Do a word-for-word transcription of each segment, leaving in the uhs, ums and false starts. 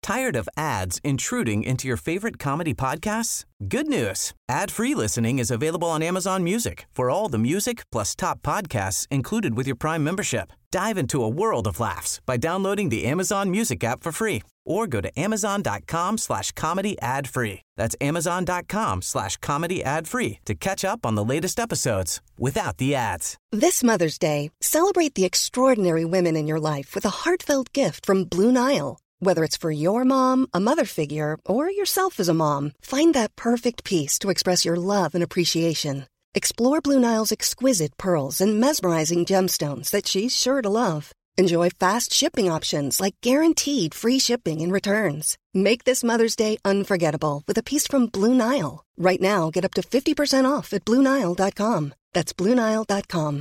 Tired of ads intruding into your favorite comedy podcasts? Good news. Ad-free listening is available on Amazon Music for all the music plus top podcasts included with your Prime membership. Dive into a world of laughs by downloading the Amazon Music app for free or go to amazon.com slash comedy ad free. That's amazon.com slash comedy ad free to catch up on the latest episodes without the ads. This Mother's Day, celebrate the extraordinary women in your life with a heartfelt gift from Blue Nile. Whether it's for your mom, a mother figure, or yourself as a mom, find that perfect piece to express your love and appreciation. Explore Blue Nile's exquisite pearls and mesmerizing gemstones that she's sure to love. Enjoy fast shipping options like guaranteed free shipping and returns. Make this Mother's Day unforgettable with a piece from Blue Nile. Right now, get up to fifty percent off at Blue Nile dot com. That's Blue Nile dot com.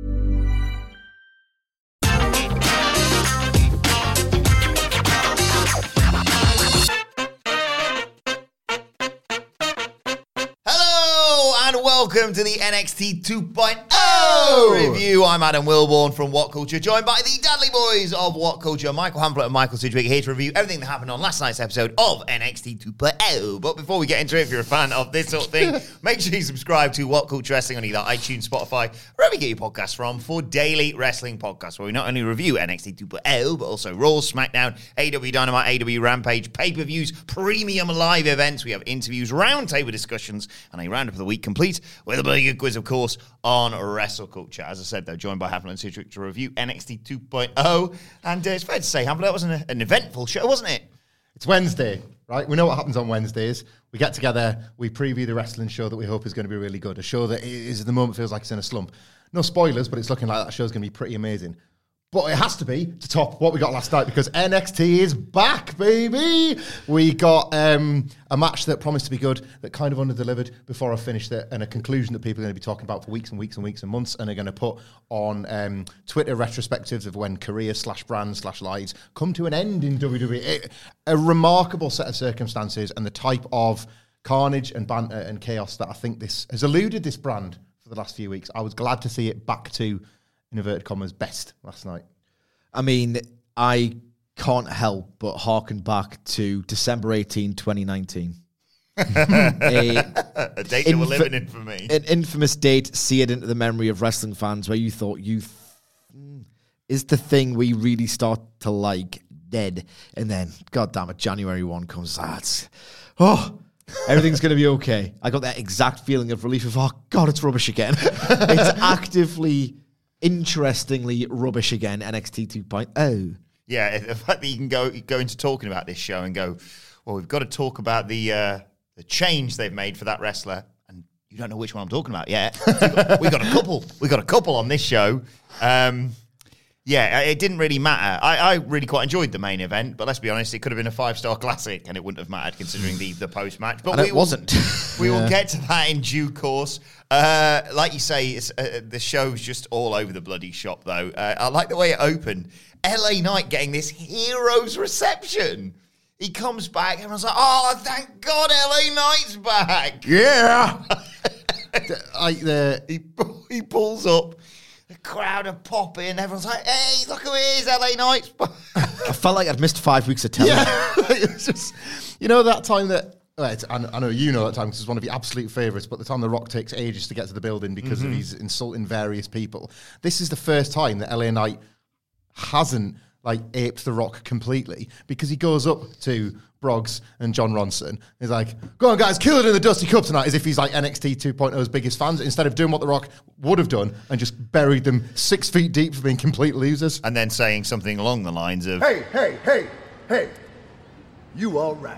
And welcome to the N X T two point oh review. I'm Adam Wilborn from What Culture, joined by the Dudley Boys of What Culture, Michael Hamlet and Michael Sidgwick, here to review everything that happened on last night's episode of N X T two point oh. But before we get into it, if you're a fan of this sort of thing, make sure you subscribe to What Culture Wrestling on either iTunes, Spotify, wherever you get your podcasts from, for daily wrestling podcasts, where we not only review N X T two point oh, but also Raw, SmackDown, A E W Dynamite, A E W Rampage, pay-per-views, premium live events. We have interviews, roundtable discussions, and a roundup of the week complete with a bloody good quiz, of course, on Wrestle Culture. As I said, though, joined by Hamlet and Sidgwick to review N X T two point oh. And uh, it's fair to say, Hamlet, that was an, an eventful show, wasn't it? It's Wednesday, right? We know what happens on Wednesdays. We get together, we preview the wrestling show that we hope is going to be really good. A show that is, at the moment, feels like it's in a slump. No spoilers, but it's looking like that show's going to be pretty amazing. But it has to be to top what we got last night, because N X T is back, baby. We got um, a match that promised to be good, that kind of under-delivered before I finished it, and a conclusion that people are going to be talking about for weeks and weeks and weeks and months, and are going to put on um, Twitter retrospectives of when careers slash brands slash lives come to an end in W W E. It, a remarkable set of circumstances, and the type of carnage and banter and chaos that I think this has eluded this brand for the last few weeks. I was glad to see it back to, in inverted commas, best last night. I mean, I can't help but harken back to December eighteenth, twenty nineteen. a, a date that we're living in for me. An infamous date seared into the memory of wrestling fans, where you thought youth is the thing we really start to like dead. And then, God damn it, January first comes. Ah, it's, oh, everything's going to be okay. I got that exact feeling of relief of, oh, God, it's rubbish again. It's actively... interestingly rubbish again, N X T two point oh. Yeah, the fact that you can go go into talking about this show and go, well, we've got to talk about the uh, the change they've made for that wrestler, and you don't know which one I'm talking about yet. we, got, we got a couple. We got a couple on this show. Um, yeah, it didn't really matter. I, I really quite enjoyed the main event, but let's be honest, it could have been a five-star classic, and it wouldn't have mattered considering the, the post-match. But and we it wasn't. We yeah. will get to that in due course. Uh, like you say, it's, uh, the show's just all over the bloody shop, though. Uh, I like the way it opened. L A Knight getting this hero's reception. He comes back, and I was like, oh, thank God L A Knight's back. Yeah. Like the he, he pulls up. The crowd are popping. Everyone's like, hey, look who it is, L A Knight's back. I felt like I'd missed five weeks of telly. Yeah. It was just, you know, that time that... Right, I know you know that time because it's one of your absolute favourites, but the time The Rock takes ages to get to the building because mm-hmm. of he's insulting various people. This is the first time that L A Knight hasn't like aped The Rock completely, because he goes up to Broggs and John Ronson. He's like, go on guys, kill it in the Dusty Cup tonight, as if he's like N X T two point oh's biggest fans, instead of doing what The Rock would have done and just buried them six feet deep for being complete losers. And then saying something along the lines of, hey, hey, hey, hey. You all right.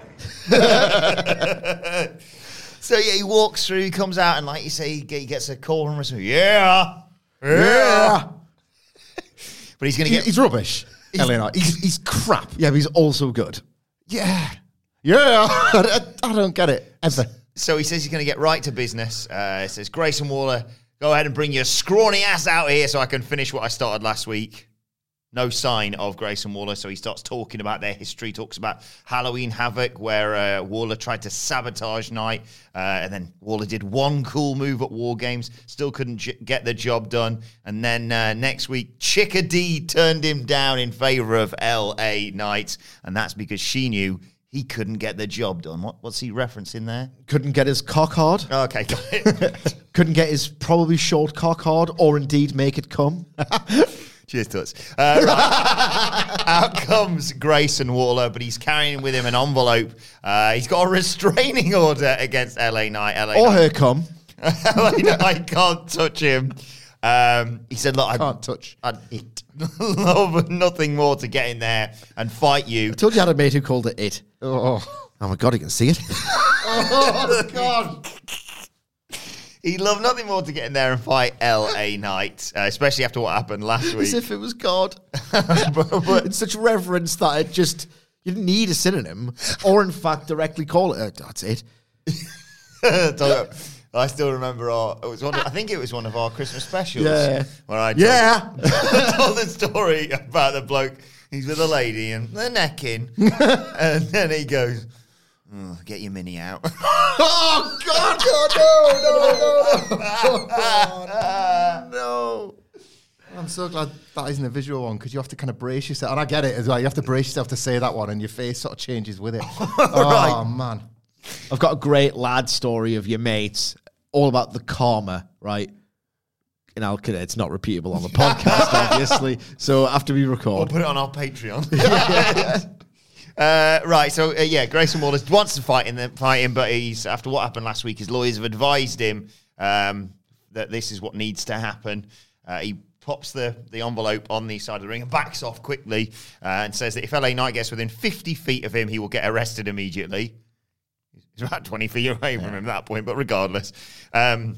So, yeah, he walks through, he comes out, and like you say, he gets a call from us. Yeah. Yeah. But he's going to get... He's rubbish. He's, L A Knight. He's, he's crap. Yeah, but he's also good. Yeah. Yeah. I, I don't get it, ever. So he says he's going to get right to business. Uh, he says, Grayson Waller, go ahead and bring your scrawny ass out here so I can finish what I started last week. no sign of Grayson Waller, so he starts talking about their history, talks about Halloween Havoc, where uh, Waller tried to sabotage Knight, uh, and then Waller did one cool move at War Games, still couldn't j- get the job done, and then uh, next week, Chicka D turned him down in favor of L A Knight, and that's because she knew he couldn't get the job done. What, what's he referencing there? Couldn't get his cock hard. Okay, got it. Couldn't get his probably short cock hard, or indeed make it come. Cheers to us. Uh, right. Out comes Grayson Waller, but he's carrying with him an envelope. Uh, he's got a restraining order against L A Knight. L A Or Knight. her cum. L A Knight can't touch him. Um, he said, look, I Can't touch. I'd it. love nothing more to get in there and fight you. I told you I had a mate who called it it. Oh, Oh my God, you can see it. oh God. He'd love nothing more to get in there and fight L A Knight, uh, especially after what happened last week. As if it was God. but, but In such reverence that it just, you didn't need a synonym, or in fact directly call it, uh, that's it. I still remember our. It was one. Of, I think it was one of our Christmas specials. Yeah. Where I told, Yeah. told the story about the bloke. He's with a lady and they're necking, and then he goes, oh, "Get your mini out." Oh God! Oh, no! No! No! Oh, no! I'm so glad that isn't a visual one because you have to kind of brace yourself, and I get it as well. You have to brace yourself to say that one, and your face sort of changes with it. Oh man! I've got a great lad story of your mates, all about the karma, right? In Alcada, it's not repeatable on the podcast, obviously. So after we We'll record, put it on our Patreon. uh, right, so uh, yeah, Grayson Waller wants to fight him, fight him, but he's after what happened last week, his lawyers have advised him um, that this is what needs to happen. Uh, he pops the, the envelope on the side of the ring and backs off quickly uh, and says that if L A Knight gets within fifty feet of him, he will get arrested immediately. He's about twenty feet away from him at that point, but regardless. Um,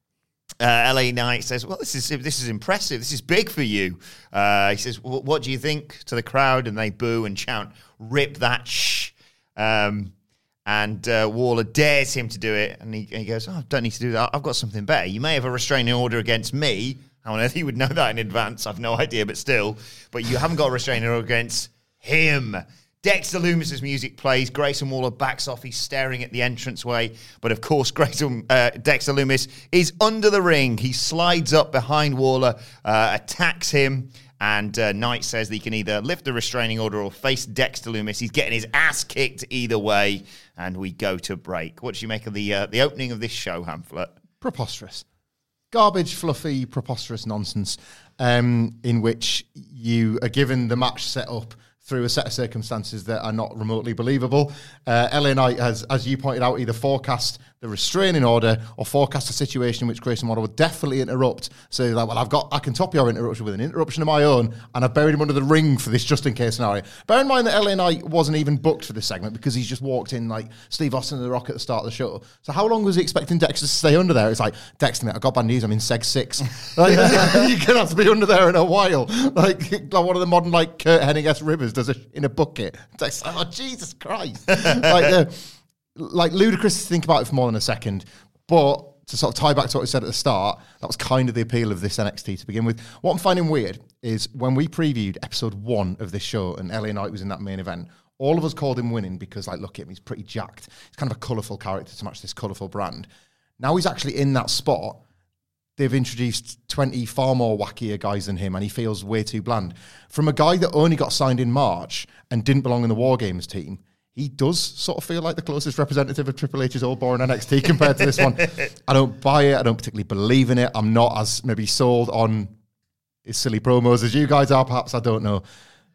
uh, L A Knight says, well, this is this is impressive. This is big for you. Uh, he says, well, what do you think to the crowd? And they boo and chant, rip that shh. Um, and uh, Waller dares him to do it. And he, and he goes, oh, I don't need to do that. I've got something better. You may have a restraining order against me. How on earth he would know that in advance? I've no idea, but still. But you haven't got a restraining order against him. Dexter Loomis's music plays. Grayson Waller backs off. He's staring at the entranceway. But of course, Grayson, uh, Dexter Loomis is under the ring. He slides up behind Waller, uh, attacks him. And uh, Knight says that he can either lift the restraining order or face Dexter Loomis. He's getting his ass kicked either way. And we go to break. What do you make of the uh, the opening of this show, Hamflet? Preposterous. Garbage, fluffy, preposterous nonsense um, in which you are given the match set up through a set of circumstances that are not remotely believable. Uh, L A Knight has, as you pointed out, either forecast the restraining order or forecast a situation in which Grayson Waller would definitely interrupt. So like, well, I've got, I can top your interruption with an interruption of my own, and I've buried him under the ring for this just in case scenario. Bear in mind that L A Knight wasn't even booked for this segment because he's just walked in like Steve Austin and The Rock at the start of the show. So how long was he expecting Dexter to stay under there? It's like, Dexter, mate, I've got bad news. I'm in seg six. Like, you're going to have to be under there in a while. Like, like one of the modern like Kurt Hennig-esque Rivers does it in a bucket. Dexter, oh, Jesus Christ. like, uh, like ludicrous to think about it for more than a second, but to sort of tie back to what we said at the start, that was kind of the appeal of this N X T to begin with. What I'm finding weird is when we previewed episode one of this show and L A Knight was in that main event, all of us called him winning because, like, look at him, he's pretty jacked. He's kind of a colourful character to match this colourful brand. Now he's actually in that spot. They've introduced twenty far more wackier guys than him, and he feels way too bland. From a guy that only got signed in March and didn't belong in the War Games team, he does sort of feel like the closest representative of Triple H's old boring N X T compared to this one. I don't buy it. I don't particularly believe in it. I'm not as maybe sold on his silly promos as you guys are, perhaps. I don't know.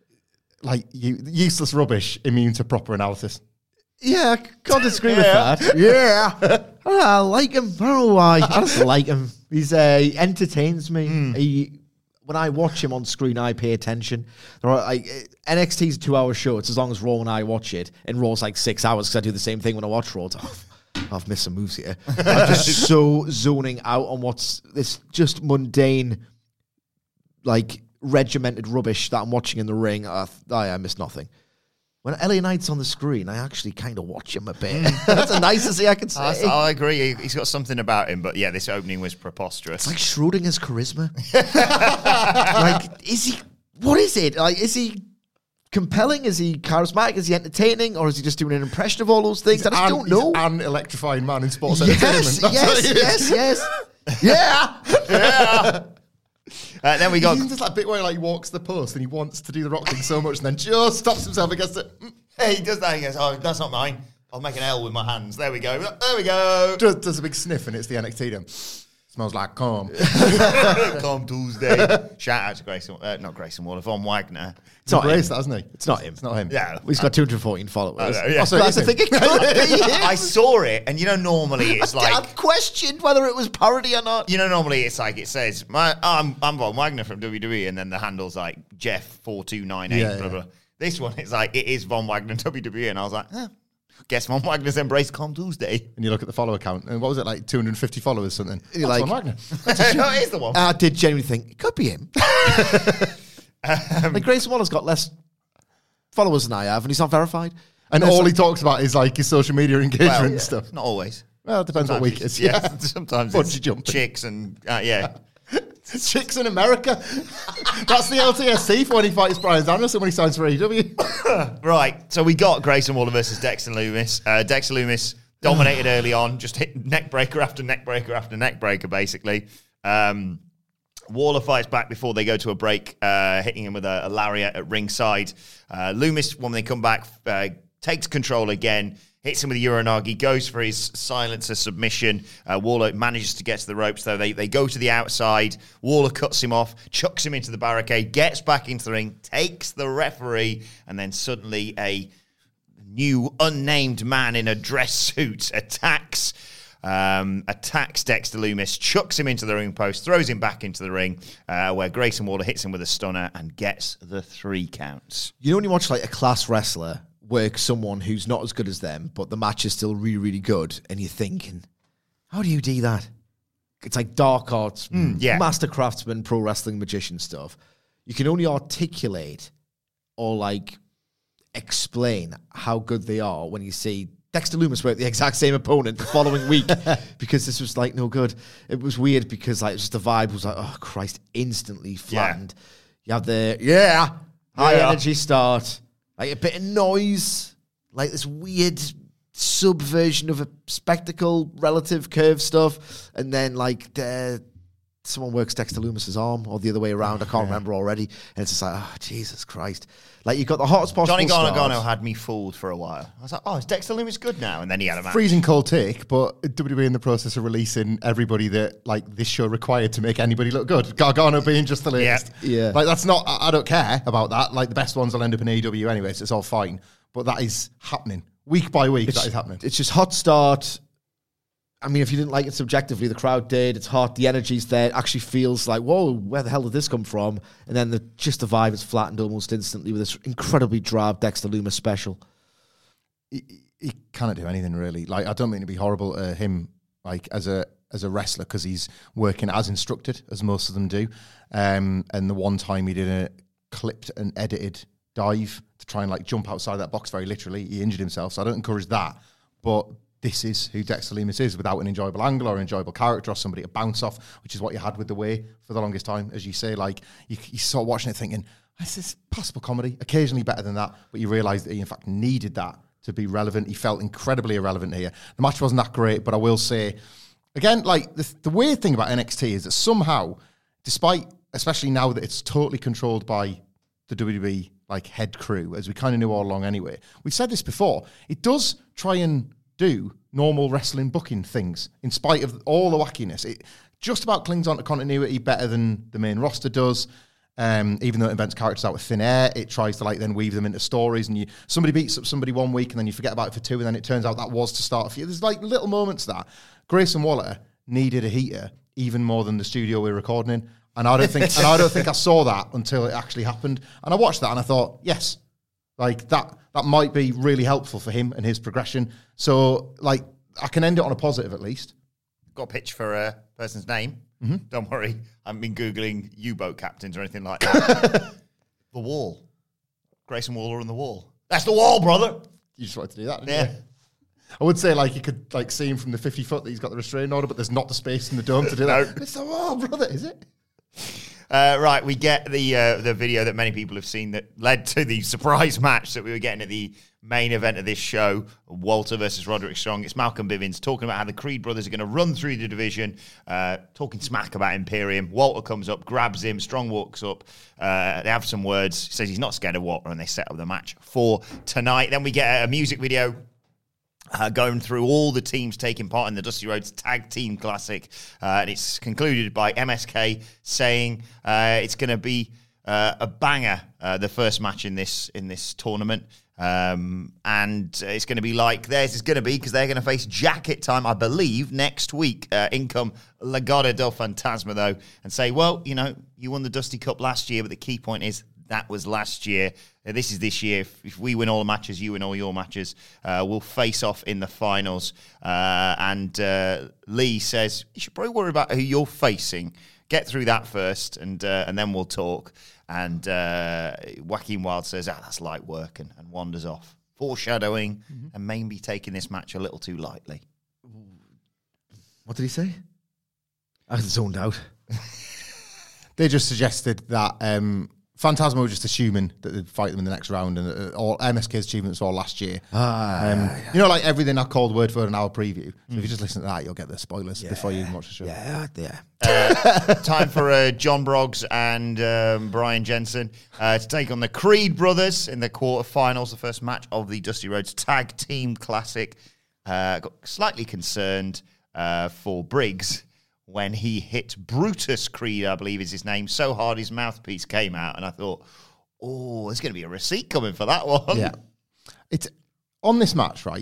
Like, you, useless rubbish, immune to proper analysis. yeah, I can't disagree with that. Yeah. I like him. I don't know why. I just like him. He's uh, he entertains me. Mm. He, when I watch him on screen, I pay attention. There are, like, N X T's a two-hour show. It's as long as Raw and I watch it. And Raw's like six hours because I do the same thing when I watch Raw. Oh, I've missed some moves here. I'm just so zoning out on what's this just mundane, like, regimented rubbish that I'm watching in the ring. I, I, I miss nothing. When L A Knight's on the screen, I actually kind of watch him a bit. That's the nicest thing I can say. I, I agree. He's got something about him, but yeah, this opening was preposterous. It's like Schrodinger's charisma. Like, is he what is it? Like, is he compelling? Is he charismatic? Is he entertaining? Or is he just doing an impression of all those things? He's I just an, don't know. He's an electrifying man in sports Yes, entertainment. That's yes, what he is. yes, yes. Yeah. Yeah. Uh, then we got. There's that bit where like, he walks the post and he wants to do the rock thing so much and then just stops himself against it. Mm. Hey, he does that. He goes, "Oh, that's not mine. I'll make an L with my hands." There we go. There we go. Does, does a big sniff and it's the N X T. Then. Smells like calm. Come Tuesday. Shout out to Grayson, uh, not Grayson Waller, Von Wagner. It's not Grace, that, hasn't he? It's not him. It's not him. Yeah. He's got two hundred fourteen followers. I know, yeah. Oh, so That's the it is thing. him. It could be him. I saw it, and you know, normally it's I like, questioned whether it was parody or not. you know, normally it's like it says, My, I'm, I'm Von Wagner from W W E, and then the handle's like Jeff four two nine eight, Yeah, blah, yeah. blah. This one, it's like, it is Von Wagner W W E, and I was like, huh, guess Von Wagner's embraced Come Tuesday. And you look at the follower count, and what was it, like two hundred fifty followers, something? You're That's like- Von Wagner. No, it is the one. I did genuinely think it could be him. Like Grayson Waller's got less followers than I have, and he's not verified. And That's all like- he talks about is like his social media engagement Well, and yeah, stuff. Not always. Well, it depends what Sometimes week it is. it's- Yeah. Sometimes Bungee it's jumping. chicks and, uh, yeah. Chicks in America. That's the L T S C for when he fights Brian Danielson when he signs for A E W. Right, so we got Grayson Waller versus Dexter Loomis. Uh, Dexter Loomis dominated early on, just hit neck breaker after neck breaker after neck breaker, basically. Um, Waller fights back before they go to a break, uh, hitting him with a, a lariat at ringside. Uh, Loomis, when they come back, uh, takes control again, hits him with a Uranagi, goes for his silencer submission. Uh, Waller manages to get to the ropes, though. They, they go to the outside. Waller cuts him off, chucks him into the barricade, gets back into the ring, takes the referee, and then suddenly a new unnamed man in a dress suit attacks um, attacks Dexter Loomis, chucks him into the ring post, throws him back into the ring, uh, where Grayson Waller hits him with a stunner and gets the three counts. You know when you watch like a class wrestler work someone who's not as good as them, but the match is still really, really good, and you're thinking, how do you do that? It's like dark arts, yeah. master craftsman, pro wrestling magician stuff. You can only articulate or like explain how good they are when you see Dexter Loomis work the exact same opponent the following week, because this was like no good. It was weird because like just the vibe was like, oh Christ, instantly flattened. You have the yeah high Yeah. energy start, like a bit of noise, like this weird subversion of a spectacle, relative curve stuff, and then like the, someone works Dexter Loomis's arm or the other way around. I can't remember already, and it's just like, oh Jesus Christ! Like you got the hottest possible Johnny start. Gargano had me fooled for a while. I was like, oh, is Dexter Loomis good now? And then he had a match. Freezing cold take, but W W E in the process of releasing everybody that like this show required to make anybody look good. Gargano being just the latest. Yeah. Yeah. Like that's not, I, I don't care about that. Like the best ones will end up in A E W anyway, so it's all fine. But that is happening. Week by week, that is happening. It's just hot start. I mean, if you didn't like it subjectively, the crowd did. It's hot. The energy's there. It actually feels like, whoa, where the hell did this come from? And then the just the vibe is flattened almost instantly with this incredibly drab Dexter Loomis special. he, he cannot do anything really. Like I don't mean to be horrible to him, like as a as a wrestler, because he's working as instructed as most of them do. Um, and the one time he did a clipped and edited dive to try and like jump outside that box very literally, he injured himself. So I don't encourage that. But this is who Dexter Loomis is, without an enjoyable angle or an enjoyable character or somebody to bounce off, which is what you had with The Way for the longest time, as you say. Like you, you start watching it thinking, this is possible comedy, occasionally better than that, but you realise that he in fact needed that to be relevant. He felt incredibly irrelevant here. The match wasn't that great, but I will say, again, like the, the weird thing about N X T is that somehow, despite, especially now that it's totally controlled by the W W E like head crew, as we kind of knew all along anyway, we've said this before, it does try and do normal wrestling booking things in spite of all the wackiness. It just about clings on to continuity better than the main roster does. Um, even though it invents characters out of thin air, it tries to like then weave them into stories, and you somebody beats up somebody one week and then you forget about it for two, and then it turns out that was to start a few. There's like little moments that Grayson Waller needed a heater even more than the studio we were recording in, and I don't think and I don't think I saw that until it actually happened. And I watched that and I thought, yes, like that that might be really helpful for him and his progression. So like I can end it on a positive at least. Got a pitch for a person's name. Mm-hmm. Don't worry, I haven't been Googling U-boat captains or anything like that. The Wall. Grayson Waller on the Wall. That's the Wall, brother. You just wanted to do that, didn't Yeah. you? I would say like you could like see him from the fifty foot that he's got the restraining order, but there's not the space in the dome to do that. No. It's the Wall, brother, is it? Uh, right, we get the uh, the video that many people have seen that led to the surprise match that we were getting at the main event of this show, Walter versus Roderick Strong. It's Malcolm Bivens talking about how the Creed brothers are going to run through the division, uh, talking smack about Imperium. Walter comes up, grabs him, Strong walks up. Uh, they have some words, says he's not scared of Walter, and they set up the match for tonight. Then we get a music video Uh, going through all the teams taking part in the Dusty Rhodes Tag Team Classic. Uh, and it's concluded by M S K saying uh, it's going to be uh, a banger, uh, the first match in this in this tournament. Um, and it's going to be like theirs is going to be, because they're going to face Jacket Time, I believe, next week. Uh, in come Legado del Fantasma, though, and say, well, you know, you won the Dusty Cup last year, but the key point is that was last year. Uh, this is this year. If, if we win all the matches, you win all your matches, uh, we'll face off in the finals. Uh, and uh, Lee says, you should probably worry about who you're facing. Get through that first, and uh, and then we'll talk. And uh, Joaquin Wilde says, ah, that's light work, and, and wanders off. Foreshadowing, mm-hmm. and maybe taking this match a little too lightly. What did he say? I was zoned out. They just suggested that um, Phantasma were just assuming that they'd fight them in the next round, and uh, all M S K's achievements were all last year. Ah, um, yeah. You know, like everything I called word for word in our preview. So mm. if you just listen to that, you'll get the spoilers yeah. before you even watch the show. Yeah, yeah. Uh, time for uh, John Broggs and um, Brian Jensen uh, to take on the Creed brothers in the quarterfinals, the first match of the Dusty Rhodes Tag Team Classic. Uh, got slightly concerned uh, for Briggs when he hit Brutus Creed, I believe is his name, so hard his mouthpiece came out. And I thought, oh, there's going to be a receipt coming for that one. Yeah. It's on this match, right?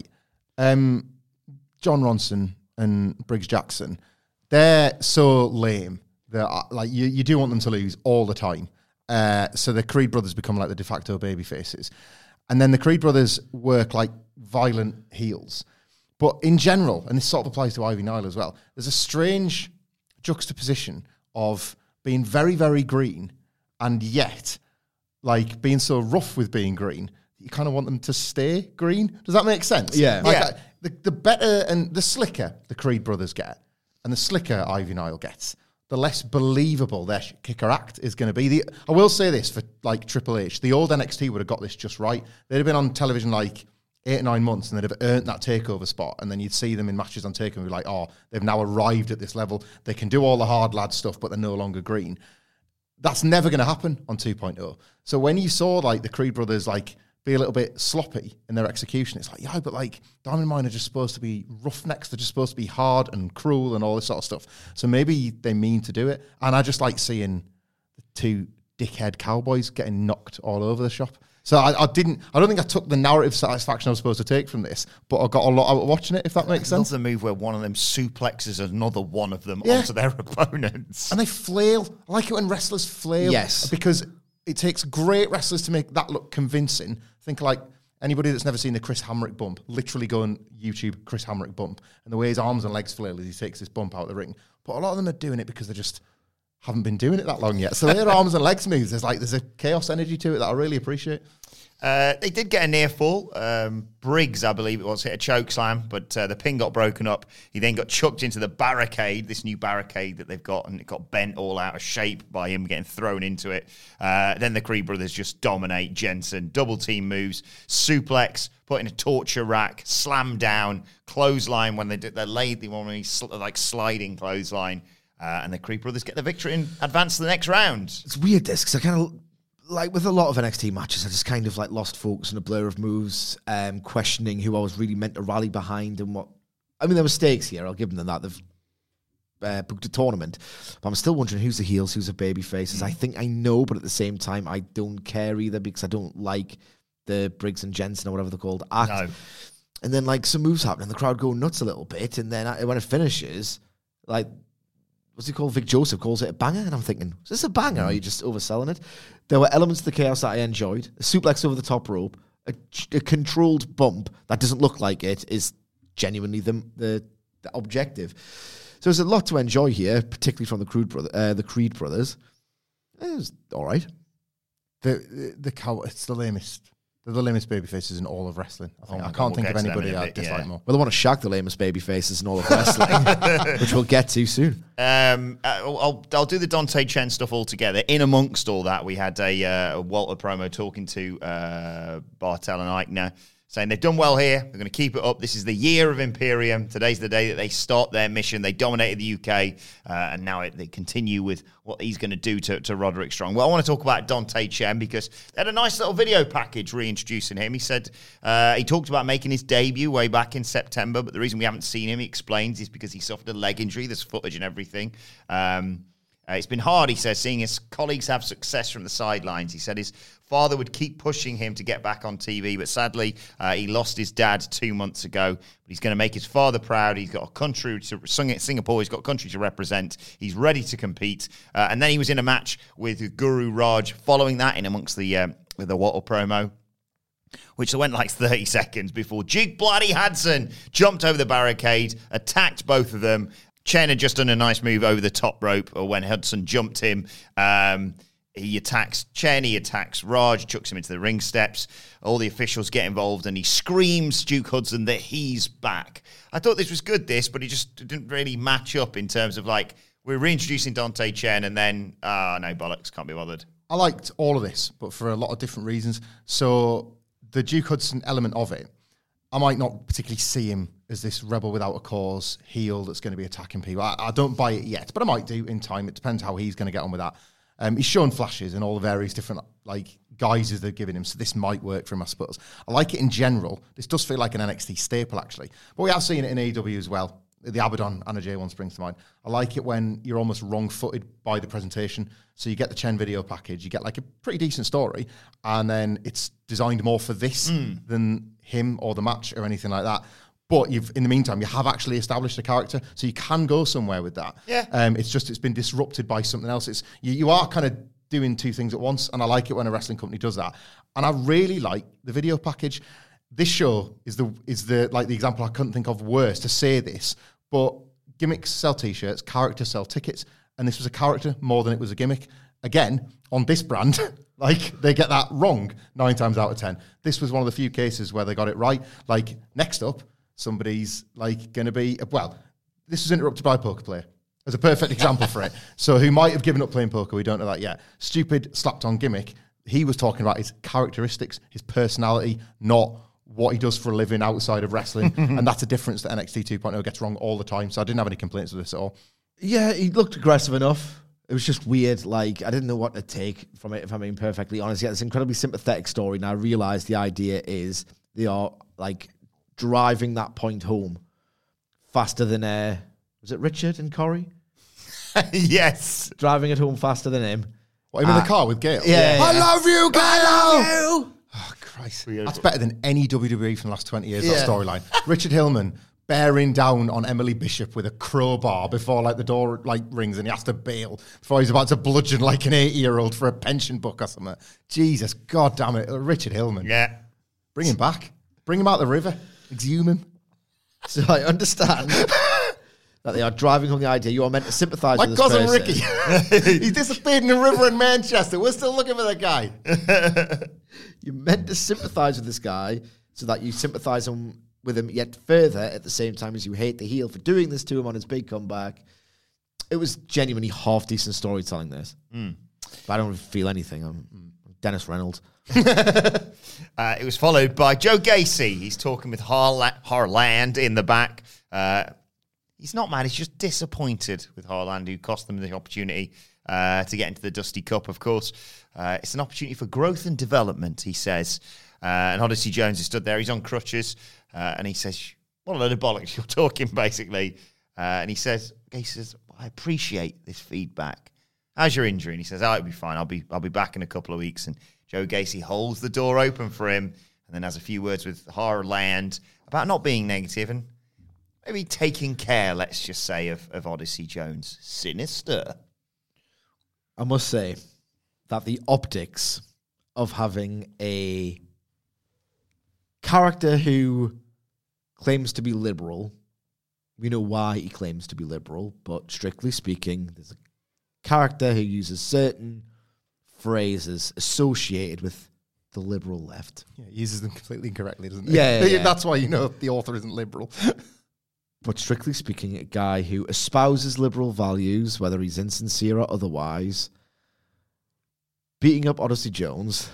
Um, John Ronson and Briggs Jackson, they're so lame that like you, you do want them to lose all the time. Uh, so the Creed brothers become like the de facto baby faces. And then the Creed brothers work like violent heels. But in general, and this sort of applies to Ivy Nile as well, there's a strange juxtaposition of being very, very green and yet like being so rough with being green, you kind of want them to stay green. Does that make sense? Yeah. Like yeah. I, the, the better and the slicker the Creed brothers get and the slicker Ivy Nile gets, the less believable their kicker act is going to be. The, I will say this for like Triple H, the old N X T would have got this just right. They'd have been on television like eight or nine months and they'd have earned that takeover spot, and then you'd see them in matches on takeover and be like, oh, they've now arrived at this level. They can do all the hard lad stuff, but they're no longer green. That's never going to happen on two point oh. So when you saw like the Creed brothers like be a little bit sloppy in their execution, it's like, yeah, but like Diamond Mine are just supposed to be roughnecks. They're just supposed to be hard and cruel and all this sort of stuff. So maybe they mean to do it. And I just like seeing the two dickhead cowboys getting knocked all over the shop. So I, I didn't, I don't think I took the narrative satisfaction I was supposed to take from this, but I got a lot out of watching it, if that makes sense. I love the move where one of them suplexes another one of them Yeah. onto their opponents. And they flail. I like it when wrestlers flail. Yes. Because it takes great wrestlers to make that look convincing. Think like anybody that's never seen the Chris Hamrick bump, literally go on YouTube, Chris Hamrick bump, and the way his arms and legs flail as he takes this bump out of the ring. But a lot of them are doing it because they just haven't been doing it that long yet. So their arms and legs moves, there's like, there's a chaos energy to it that I really appreciate. Uh, they did get a near fall. Um, Briggs, I believe it was, hit a choke slam, but uh, the pin got broken up. He then got chucked into the barricade, this new barricade that they've got, and it got bent all out of shape by him getting thrown into it. Uh, then the Creed brothers just dominate Jensen. Double team moves, suplex, put in a torture rack, slam down, clothesline when they did their laid, they want sl- like sliding clothesline. Uh, and the Creed brothers get the victory and advance to the next round. It's weird, this, because I kind of, like with a lot of N X T matches, I just kind of like lost focus in a blur of moves, um, questioning who I was really meant to rally behind and what. I mean, there were stakes here. I'll give them that. They've uh, booked a tournament, but I'm still wondering who's the heels, who's the baby faces. Mm. I think I know, but at the same time, I don't care either because I don't like the Briggs and Jensen or whatever they're called act. No. And then like some moves happen, and the crowd go nuts a little bit, and then I, when it finishes, like. What's he called? Vic Joseph calls it a banger. And I'm thinking, is this a banger? Or are you just overselling it? There were elements of the chaos that I enjoyed. A suplex over the top rope. A, a controlled bump that doesn't look like it is genuinely the, the, the objective. So there's a lot to enjoy here, particularly from the Creed, brother, uh, the Creed brothers. It was all right. The, the, the cow, it's the lamest. They're the lamest baby faces in all of wrestling. I think Oh my I God, can't we'll think get of to them anybody in a I bit, dislike yeah. more. Well, they want to shock the lamest baby faces in all of wrestling, which we'll get to soon. Um, I'll, I'll I'll do the Dante Chen stuff all together. In amongst all that, we had a, uh, a Walter promo talking to uh, Bartel and Eichner, saying they've done well here. They're going to keep it up. This is the year of Imperium. Today's the day that they start their mission. They dominated the U K, uh, and now it, they continue with what he's going to do to, to Roderick Strong. Well, I want to talk about Dante Chen because they had a nice little video package reintroducing him. He said uh, he talked about making his debut way back in September, but the reason we haven't seen him, he explains, is because he suffered a leg injury. There's footage and everything. Um, Uh, it's been hard, he says, seeing his colleagues have success from the sidelines. He said his father would keep pushing him to get back on T V, but sadly, uh, he lost his dad two months ago. But he's going to make his father proud. He's got a country to Singapore. He's got a country to represent. He's ready to compete. Uh, and then he was in a match with Guru Raj. Following that, in amongst the uh, with the Wattle promo, which went like thirty seconds before Duke Bloody Hudson jumped over the barricade, attacked both of them. Chen had just done a nice move over the top rope when Hudson jumped him. Um, he attacks Chen, he attacks Raj, chucks him into the ring steps. All the officials get involved, and he screams Duke Hudson that he's back. I thought this was good, this, but it just didn't really match up in terms of, like, we're reintroducing Dante Chen, and then, ah, oh, no, bollocks, can't be bothered. I liked all of this, but for a lot of different reasons. So the Duke Hudson element of it, I might not particularly see him as this rebel without a cause heel that's going to be attacking people. I, I don't buy it yet, but I might do in time. It depends how he's going to get on with that. Um, he's shown flashes in all the various different like guises they've given him, so this might work for him, I suppose. I like it in general. This does feel like an N X T staple, actually. But we have seen it in A E W as well. The Abaddon Anna Jay one springs to mind. I like it when you're almost wrong-footed by the presentation. So you get the Chen video package, you get like a pretty decent story, and then it's designed more for this mm. than him or the match or anything like that. But you've, in the meantime, you have actually established a character, so you can go somewhere with that. Yeah. Um, it's just it's been disrupted by something else. It's you, you are kind of doing two things at once, and I like it when a wrestling company does that. And I really like the video package. This show is the is the like the example I couldn't think of worse to say this, but gimmicks sell T-shirts, characters sell tickets, and this was a character more than it was a gimmick. Again, on this brand, like they get that wrong nine times out of ten. This was one of the few cases where they got it right. Like next up, somebody's like going to be well. This was interrupted by a poker player as a perfect example for it. So who might have given up playing poker? We don't know that yet. Stupid slapped on gimmick. He was talking about his characteristics, his personality, not what he does for a living outside of wrestling. And that's a difference that N X T two point oh gets wrong all the time. So I didn't have any complaints with this at all. Yeah, he looked aggressive enough. It was just weird. Like, I didn't know what to take from it, if I'm being perfectly honest. Yeah, it's an incredibly sympathetic story. And I realised the idea is they are, like, driving that point home faster than, uh, was it Richard and Corey? Yes. Driving it home faster than him. What, him uh, in the car with Gail? Yeah. yeah. I love you, Gail! I love you! Oh, Christ. That's better than any W W E from the last twenty years, that yeah. storyline. Richard Hillman bearing down on Emily Bishop with a crowbar before like the door like rings and he has to bail before he's about to bludgeon like an eighty-year-old for a pension book or something. Jesus, God damn it. Richard Hillman. Yeah. Bring him back. Bring him out the river. Exhume him. So I understand that they are driving home the idea. You are meant to sympathise My with this cousin person. Ricky. He disappeared in a river in Manchester. We're still looking for that guy. You're meant to sympathise with this guy so that you sympathise with him yet further at the same time as you hate the heel for doing this to him on his big comeback. It was genuinely half-decent storytelling, this. Mm. But I don't feel anything. I'm Dennis Reynolds. uh, it was followed by Joe Gacy. He's talking with Harla- Harland in the back. Uh, he's not mad. He's just disappointed with Harland, who cost them the opportunity uh, to get into the Dusty Cup, of course. Uh, it's an opportunity for growth and development, he says. Uh, and Odyssey Jones is stood there. He's on crutches. Uh, and he says, what a load of bollocks you're talking, basically. Uh, and he says, Gacy says, I appreciate this feedback. How's your injury? And he says, oh, it'll be fine. I'll be I'll be back in a couple of weeks. And Joe Gacy holds the door open for him and then has a few words with Harland about not being negative and maybe taking care, let's just say, of, of Odyssey Jones. Sinister. I must say that the optics of having a character who claims to be liberal, we know why he claims to be liberal, but strictly speaking, there's a character who uses certain phrases associated with the liberal left. Yeah, he uses them completely incorrectly, doesn't he? Yeah, yeah, yeah. That's why you know the author isn't liberal. But strictly speaking, a guy who espouses liberal values, whether he's insincere or otherwise, beating up Odyssey Jones,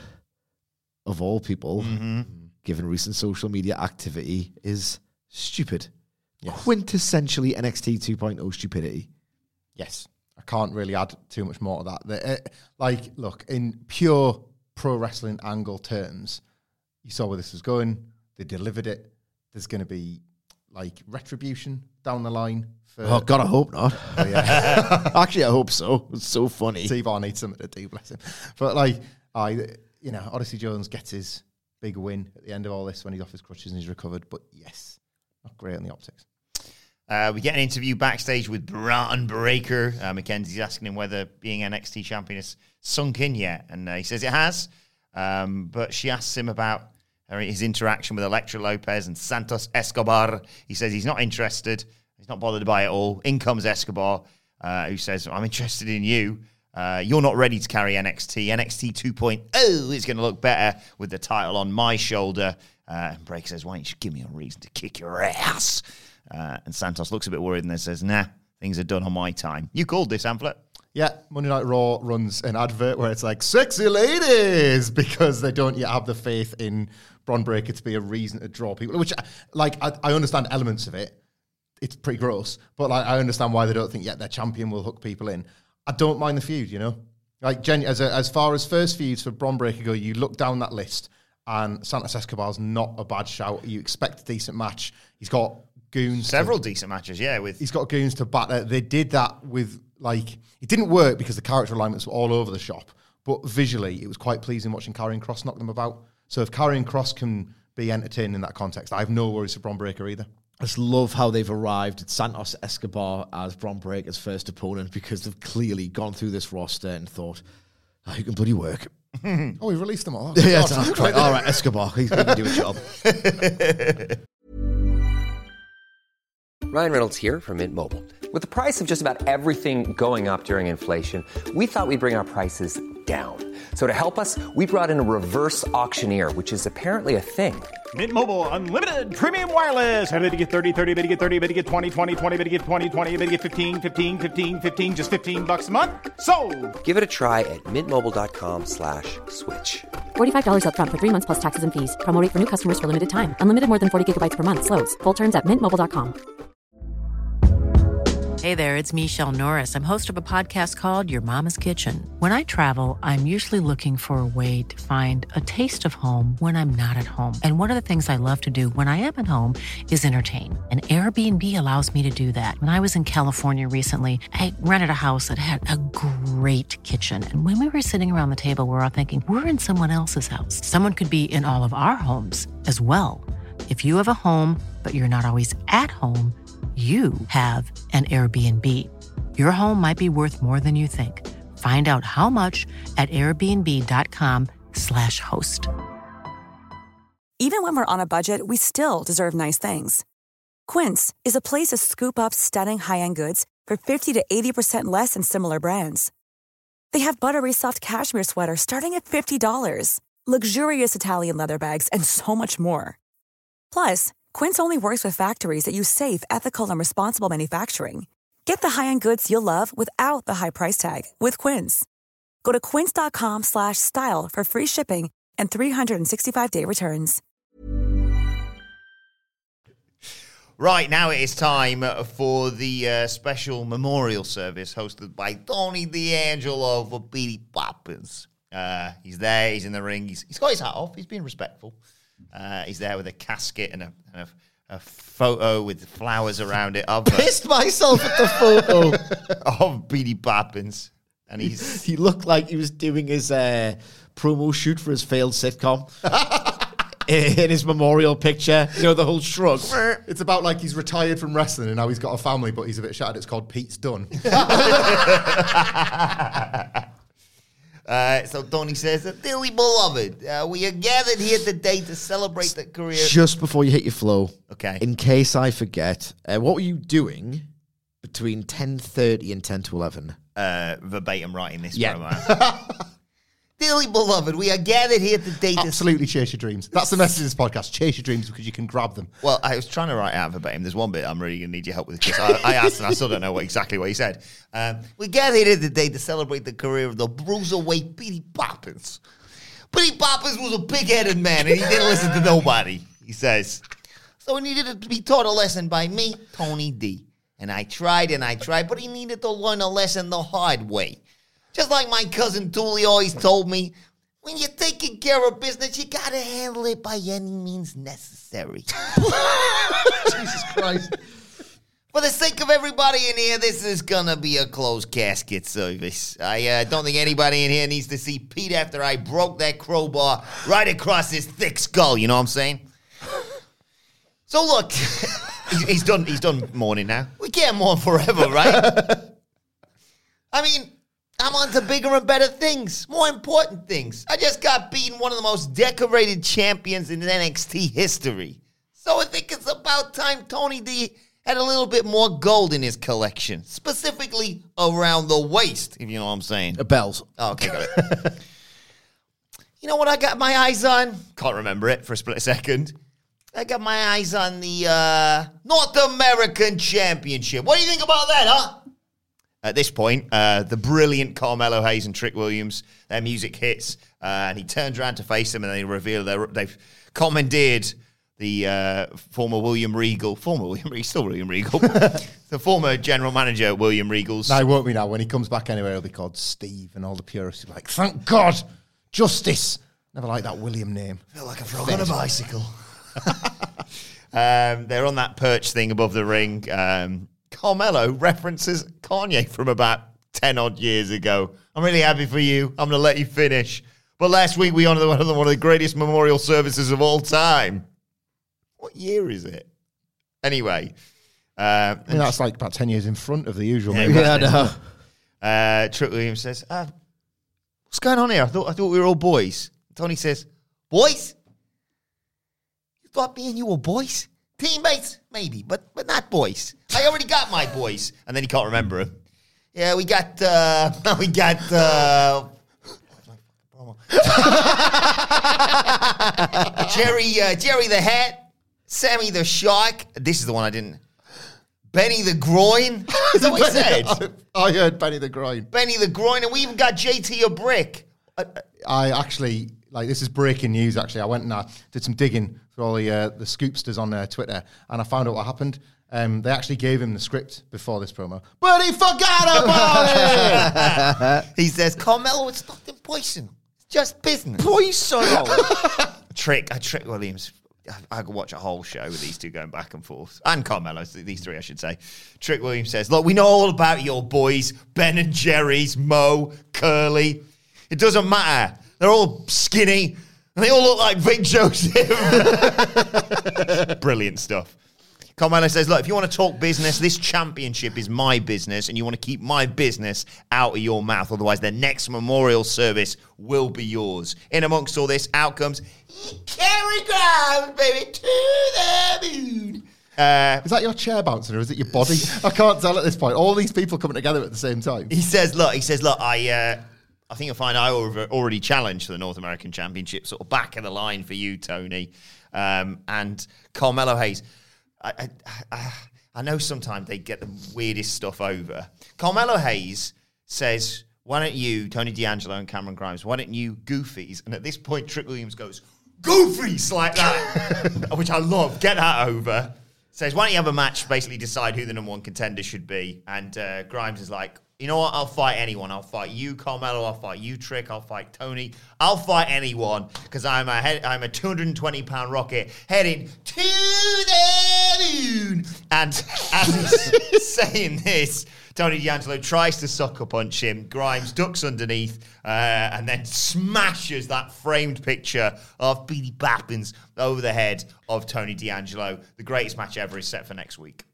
of all people, Mm-hmm. given recent social media activity, is stupid. Yes. Quintessentially N X T two point oh stupidity. Yes. I can't really add too much more to that. The, uh, like, look, in pure pro wrestling angle terms, you saw where this was going. They delivered it. There's going to be, like, retribution down the line. For Oh, God, I hope not. Oh, yeah. Actually, I hope so. It's so funny. T-Bar needs something to do, bless him. But, like, I, you know, Odyssey Jones gets his big win at the end of all this when he's off his crutches and he's recovered. But, yes, not great on the optics. Uh, we get an interview backstage with Bron Breakker. Uh, Mackenzie's asking him whether being N X T champion has sunk in yet, and uh, he says it has. Um, but she asks him about her, his interaction with Elektra Lopez and Santos Escobar. He says he's not interested. He's not bothered by it all. In comes Escobar, uh, who says, I'm interested in you. Uh, you're not ready to carry N X T. N X T two point oh is going to look better with the title on my shoulder. Uh, and Breakker says, why don't you give me a reason to kick your ass? Uh, and Santos looks a bit worried and then says, nah, things are done on my time. You called this, Amplet. Yeah, Monday Night Raw runs an advert where it's like, sexy ladies, because they don't yet have the faith in Bron Breakker to be a reason to draw people, which, like, I, I understand elements of it. It's pretty gross, but like, I understand why they don't think, yeah, their champion will hook people in. I don't mind the feud, you know? Like, gen- as, a, as far as first feuds for Bron Breakker go, you look down that list, and Santos Escobar's not a bad shout. You expect a decent match. He's got goons. Several to, decent matches, yeah. With He's got goons to batter. They did that with, like, it didn't work because the character alignments were all over the shop, but visually it was quite pleasing watching Karrion Kross knock them about. So if Karrion Kross can be entertained in that context, I have no worries for Bron Breakker either. I just love how they've arrived at Santos Escobar as Bron Breakker's first opponent, because they've clearly gone through this roster and thought, oh, he can bloody work. Oh, we released them all. Yeah, it's right. All right, Escobar, he's going to do a job. Ryan Reynolds here from Mint Mobile. With the price of just about everything going up during inflation, we thought we'd bring our prices down. So to help us, we brought in a reverse auctioneer, which is apparently a thing. Mint Mobile Unlimited Premium Wireless. How to get thirty, thirty, how to get thirty, how to get twenty, twenty, twenty, how to get twenty, twenty, how to get fifteen, fifteen, fifteen, fifteen, just fifteen bucks a month? Sold! Give it a try at mintmobile.com slash switch. forty-five dollars up front for three months plus taxes and fees. Promo rate for new customers for limited time. Unlimited more than forty gigabytes per month. Slows full terms at mint mobile dot com. Hey there, it's Michelle Norris. I'm host of a podcast called Your Mama's Kitchen. When I travel, I'm usually looking for a way to find a taste of home when I'm not at home. And one of the things I love to do when I am at home is entertain. And Airbnb allows me to do that. When I was in California recently, I rented a house that had a great kitchen. And when we were sitting around the table, we were all thinking, we're in someone else's house. Someone could be in all of our homes as well. If you have a home, but you're not always at home, you have an Airbnb. Your home might be worth more than you think. Find out how much at airbnb.com slash host. Even when we're on a budget, we still deserve nice things. Quince is a place to scoop up stunning high-end goods for fifty to eighty percent less than similar brands. They have buttery soft cashmere sweaters starting at fifty dollars, luxurious Italian leather bags, and so much more. Plus, Quince only works with factories that use safe, ethical, and responsible manufacturing. Get the high-end goods you'll love without the high price tag with Quince. Go to quince.com slash style for free shipping and three sixty-five day returns. Right, now it is time for the uh, special memorial service hosted by Tony D'Angelo for Beady Poppins. Uh, he's there, he's in the ring, he's, he's got his hat off, he's being respectful. Uh, he's there with a casket and a, and a, a photo with flowers around it. Of Pissed myself at the photo of Beady Poppins, and he's he looked like he was doing his uh, promo shoot for his failed sitcom. In his memorial picture, you know, the whole shrug. It's about like he's retired from wrestling and now he's got a family, but he's a bit shattered. It's called Pete's Done. Uh, so Tony says, dearly beloved, uh, we are gathered here today to celebrate the career. Just before you hit your flow, okay. In case I forget, uh, what were you doing between ten thirty and ten to eleven? Uh, verbatim writing this yeah. promo. Dearly beloved, we are gathered here today to... Absolutely chase your dreams. That's the message of this podcast. Chase your dreams because you can grab them. Well, I was trying to write out verbatim. There's one bit I'm really going to need your help with because I, I asked and I still don't know what exactly what he said. Um, we gathered here today to celebrate the career of the bruiserweight Petey Poppins. Petey Poppins was a big-headed man and he didn't listen to nobody, he says. So he needed to be taught a lesson by me, Tony D. And I tried and I tried, but he needed to learn a lesson the hard way. Just like my cousin Dooley always told me, when you're taking care of business, you gotta handle it by any means necessary. Jesus Christ. For the sake of everybody in here, this is gonna be a closed casket service. I uh, don't think anybody in here needs to see Pete after I broke that crowbar right across his thick skull, you know what I'm saying? So look, he's, he's done He's done mourning now. We can't mourn forever, right? I mean... I'm on to bigger and better things, more important things. I just got beaten one of the most decorated champions in N X T history. So I think it's about time Tony D had a little bit more gold in his collection, specifically around the waist, if you know what I'm saying. Uh, bells. Oh, okay, got it. You know what I got my eyes on? Can't remember it for a split second. I got my eyes on the uh, North American Championship. What do you think about that, huh? At this point, uh, the brilliant Carmelo Hayes and Trick Williams, their music hits, uh, and he turns around to face them, and they reveal their, they've commandeered the uh, former William Regal, former William Regal, still William Regal, the former general manager, William Regal's. No, he won't be now. When he comes back anywhere, he'll be called Steve, and all the purists will be like, thank God, justice. Never like that William name. I feel like a frog on a bicycle. um, they're on that perch thing above the ring. Um, Carmelo references Kanye from about ten odd years ago. I'm really happy for you. I'm going to let you finish. But last week we honored one of the, one of the greatest memorial services of all time. What year is it? Anyway. Uh, I mean, that's like about ten years in front of the usual. Yeah, yeah, no. uh, Trick Williams says, uh, what's going on here? I thought I thought we were all boys. Tony says, boys? You thought me and you were boys? Teammates? Maybe, but but not boys. I already got my boys. And then he can't remember him. Yeah, we got, uh, we got, uh, Jerry, uh, Jerry the Hat, Sammy the Shark. This is the one I didn't. Benny the Groin. Is that what he said? I heard Benny the Groin. Benny the Groin, and we even got J T a Brick. Uh, I actually, like, this is breaking news, actually. I went and I did some digging for all the uh, the scoopsters on uh, Twitter, and I found out what happened. Um, they actually gave him the script before this promo, but he forgot about it! He says, Carmelo, it's nothing poison. It's just business. Poison! Trick, uh, Trick Williams. I, I could watch a whole show with these two going back and forth. And Carmelo, these three, I should say. Trick Williams says, look, we know all about your boys, Ben and Jerry's, Mo, Curly. It doesn't matter. They're all skinny, and they all look like Vic Joseph. Brilliant stuff. Carmelo says, look, if you want to talk business, this championship is my business, and you want to keep my business out of your mouth. Otherwise, the next memorial service will be yours. In amongst all this, out comes Kerry Grimes, baby, to the moon. Uh, is that your chair bouncing or is it your body? I can't tell at this point. All these people coming together at the same time. He says, look, he says, look, I... Uh, I think you'll find I already challenged for the North American Championship, sort of back of the line for you, Tony. Um, and Carmelo Hayes, I, I, I know sometimes they get the weirdest stuff over. Carmelo Hayes says, why don't you, Tony D'Angelo and Cameron Grimes, why don't you goofies? And at this point, Trick Williams goes, goofies, like that, which I love. Get that over. Says, why don't you have a match, basically decide who the number one contender should be? And uh, Grimes is like, you know what? I'll fight anyone. I'll fight you, Carmelo. I'll fight you, Trick. I'll fight Tony. I'll fight anyone because I'm a head, I'm a two hundred twenty pound rocket heading to the moon. And as he's saying this, Tony D'Angelo tries to sucker punch him. Grimes ducks underneath uh, and then smashes that framed picture of Petey Poppins over the head of Tony D'Angelo. The greatest match ever is set for next week.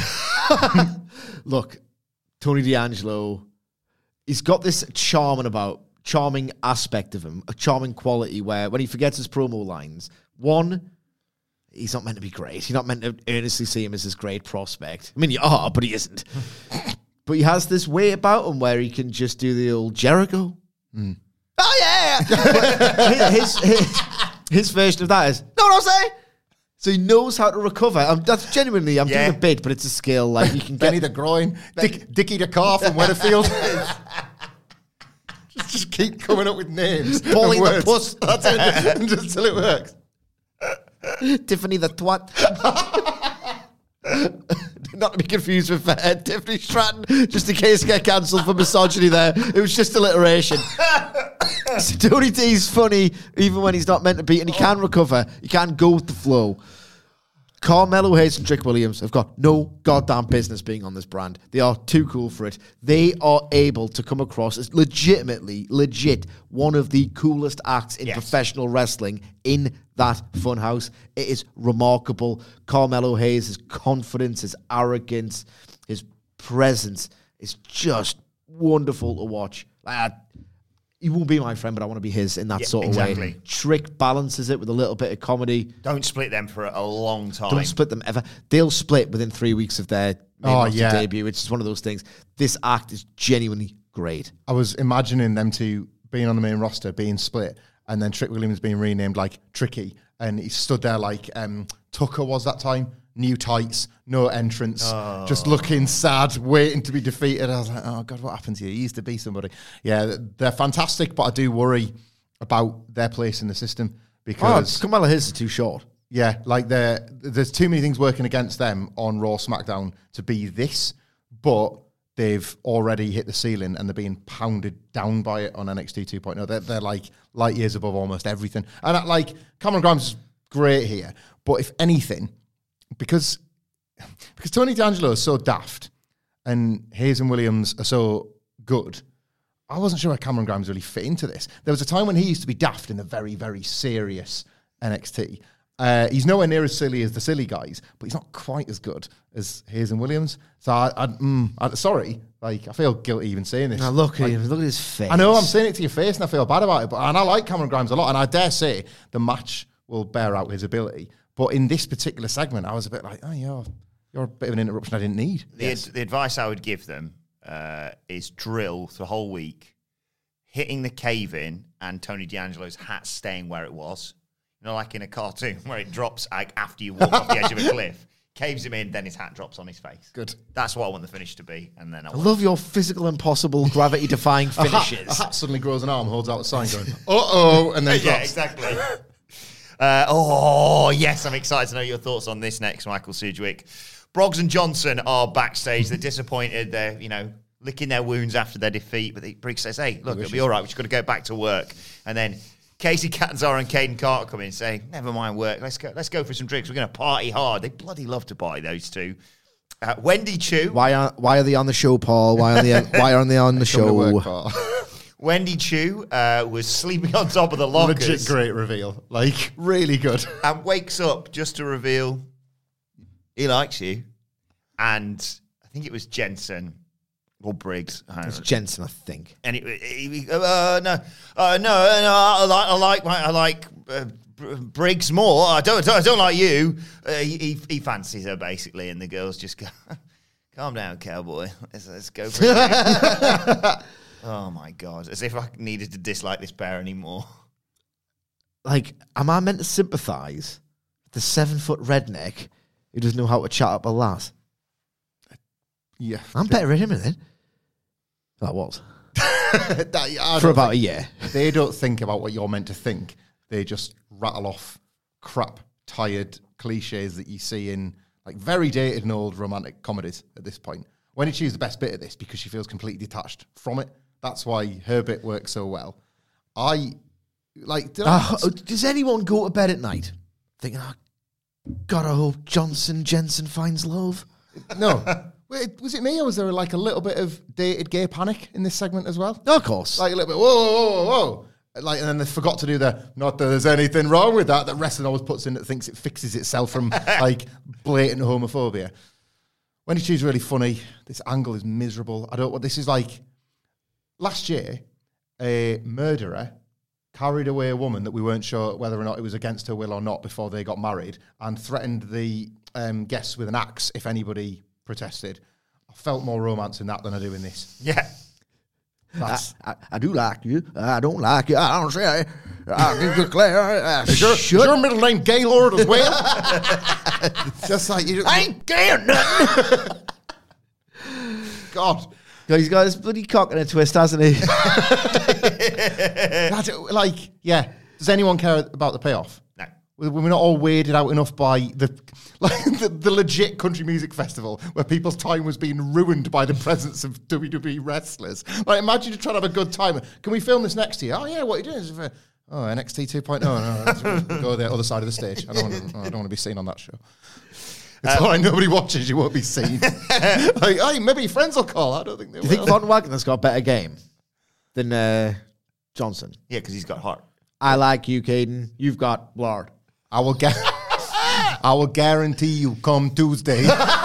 Look, Tony D'Angelo, he's got this charming about, charming aspect of him, a charming quality where when he forgets his promo lines, one, he's not meant to be great. He's not meant to earnestly see him as this great prospect. I mean, you are, but he isn't. But he has this way about him where he can just do the old Jericho. Mm. Oh, yeah, his, his, his version of that is, no, what I'm saying. So he knows how to recover. Um, that's genuinely, I'm Yeah. doing a bit, but it's a skill. Like you can get Benny the groin, Dick, Dickie the car from Weatherfield. just, just keep coming up with names. Pauline and the puss. That's it, just, just till it works. Tiffany the twat. Not to be confused with uh, Tiffany Stratton, just in case I get cancelled for misogyny there. It was just alliteration. So Tony D's funny even when he's not meant to be, and he can recover. He can go with the flow. Carmelo Hayes and Trick Williams have got no goddamn business being on this brand. They are too cool for it. They are able to come across as legitimately, legit, one of the coolest acts in Yes. professional wrestling in that funhouse. It is remarkable. Carmelo Hayes, his confidence, his arrogance, his presence is just wonderful to watch. Like, he won't be my friend, but I want to be his in that Yeah, sort of exactly. way. Trick balances it with a little bit of comedy. Don't split them for a long time. Don't split them ever. They'll split within three weeks of their main Oh, roster yeah. debut, which is one of those things. This act is genuinely great. I was imagining them two being on the main roster, being split, and then Trick Williams being renamed like Tricky, and he stood there like um, Tucker was that time. New tights, no entrance, Oh. just looking sad, waiting to be defeated. I was like, oh, God, what happened to you? He used to be somebody. Yeah, they're fantastic, but I do worry about their place in the system because... Oh, Carmelo Hayes is too short. Yeah, like they're- there's too many things working against them on Raw, SmackDown to be this, but they've already hit the ceiling and they're being pounded down by it on N X T two point oh. They're, they're like light years above almost everything. And I, like, Cameron Grimes is great here, but if anything... Because because Tony D'Angelo is so daft and Hayes and Williams are so good, I wasn't sure how Cameron Grimes really fit into this. There was a time when he used to be daft in a very, very serious N X T. Uh, he's nowhere near as silly as the silly guys, but he's not quite as good as Hayes and Williams. So, I, I, mm, I sorry, like I feel guilty even saying this. Now look like, at him, look at his face. I know I'm saying it to your face and I feel bad about it, but and I like Cameron Grimes a lot, and I dare say the match will bear out his ability. But in this particular segment, I was a bit like, oh, you're, you're a bit of an interruption I didn't need. The, Yes. the advice I would give them uh, is drill the whole week, hitting the cave in and Tony D'Angelo's hat staying where it was. You know, like in a cartoon where it drops like after you walk off the edge of a cliff. Caves him in, then his hat drops on his face. Good. That's what I want the finish to be. And then I, I love your physical impossible, gravity-defying A hat, finishes. a hat suddenly grows an arm, holds out a sign going, uh-oh, and then yeah, drops. exactly. Uh, oh, yes, I'm excited to know your thoughts on this next, Michael Sidgwick. Broggs and Johnson are backstage. They're disappointed. They're, you know, licking their wounds after their defeat. But the Briggs says, hey, look, it'll be all right. We've just got to go back to work. And then Casey Catanzaro and Caden Carter come in and say, never mind work. Let's go Let's go for some drinks. We're going to party hard. They bloody love to party, those two. Uh, Wendy Chu. Why are Why are they on the show, Paul? Why are they Why are they on the Come to work, show? Paul. Wendy Chu uh, was sleeping on top of the lockers. Legit great reveal. Like, really good. And wakes up just to reveal he likes you. And I think it was Jensen or Briggs. I don't It's know. Jensen, I think. And it, it, uh, no, uh, no, no, I like, I like, my, I like uh, Br- Briggs more. I don't, I don't like you. Uh, he, he fancies her basically, and the girls just go, "Calm down, cowboy. Let's, let's go for it." Oh my god! As if I needed to dislike this pair anymore. Like, am I meant to sympathise with the seven-foot redneck who doesn't know how to chat up a lass? Yeah. I'm better at him than it. That was. That- I For don't about think- a year. They don't think about what you're meant to think. They just rattle off crap, tired cliches that you see in like very dated and old romantic comedies at this point. Wendy Chu's the best bit of this because she feels completely detached from it. That's why her bit works so well. I like. Did I, Uh, does anyone go to bed at night thinking, oh, God, I hope Johnson Jensen finds love? no. Wait, was it me or was there like a little bit of dated gay panic in this segment as well? No, of course. Like a little bit, whoa, whoa, whoa, whoa. Like, and then they forgot to do the, not that there's anything wrong with that, that wrestling always puts in that thinks it fixes itself from like blatant homophobia. Wendy Chu's really funny. This angle is miserable. I don't what this is like. Last year, a murderer carried away a woman that we weren't sure whether or not it was against her will or not before they got married and threatened the um, guests with an axe if anybody protested. I felt more romance in that than I do in this. Yeah. I, I, I do like you. I don't like you. I don't say. I declare. Uh, is, your, is your middle name Gaylord as well? Just like you. I ain't gay or nothing. God. He's got his bloody cock in a twist, hasn't he? That's, like, yeah. Does anyone care about the payoff? No. We're not all weirded out enough by the like the, the legit country music festival where people's time was being ruined by the presence of W W E wrestlers. Like, imagine you're trying to have a good time. Can we film this next year? Oh, yeah, what are you doing? Is it, oh, N X T two point oh. No, no, no, go the other side of the stage. I don't want to, I don't want to be seen on that show. It's um, all right, nobody watches, you won't be seen. Like, hey, maybe your friends will call. I don't think they Do you will. think Von Wagner's got a better game than uh, Johnson? Yeah, because he's got heart. I like you, Caden. You've got Lord. I will get. I will guarantee you come Tuesday.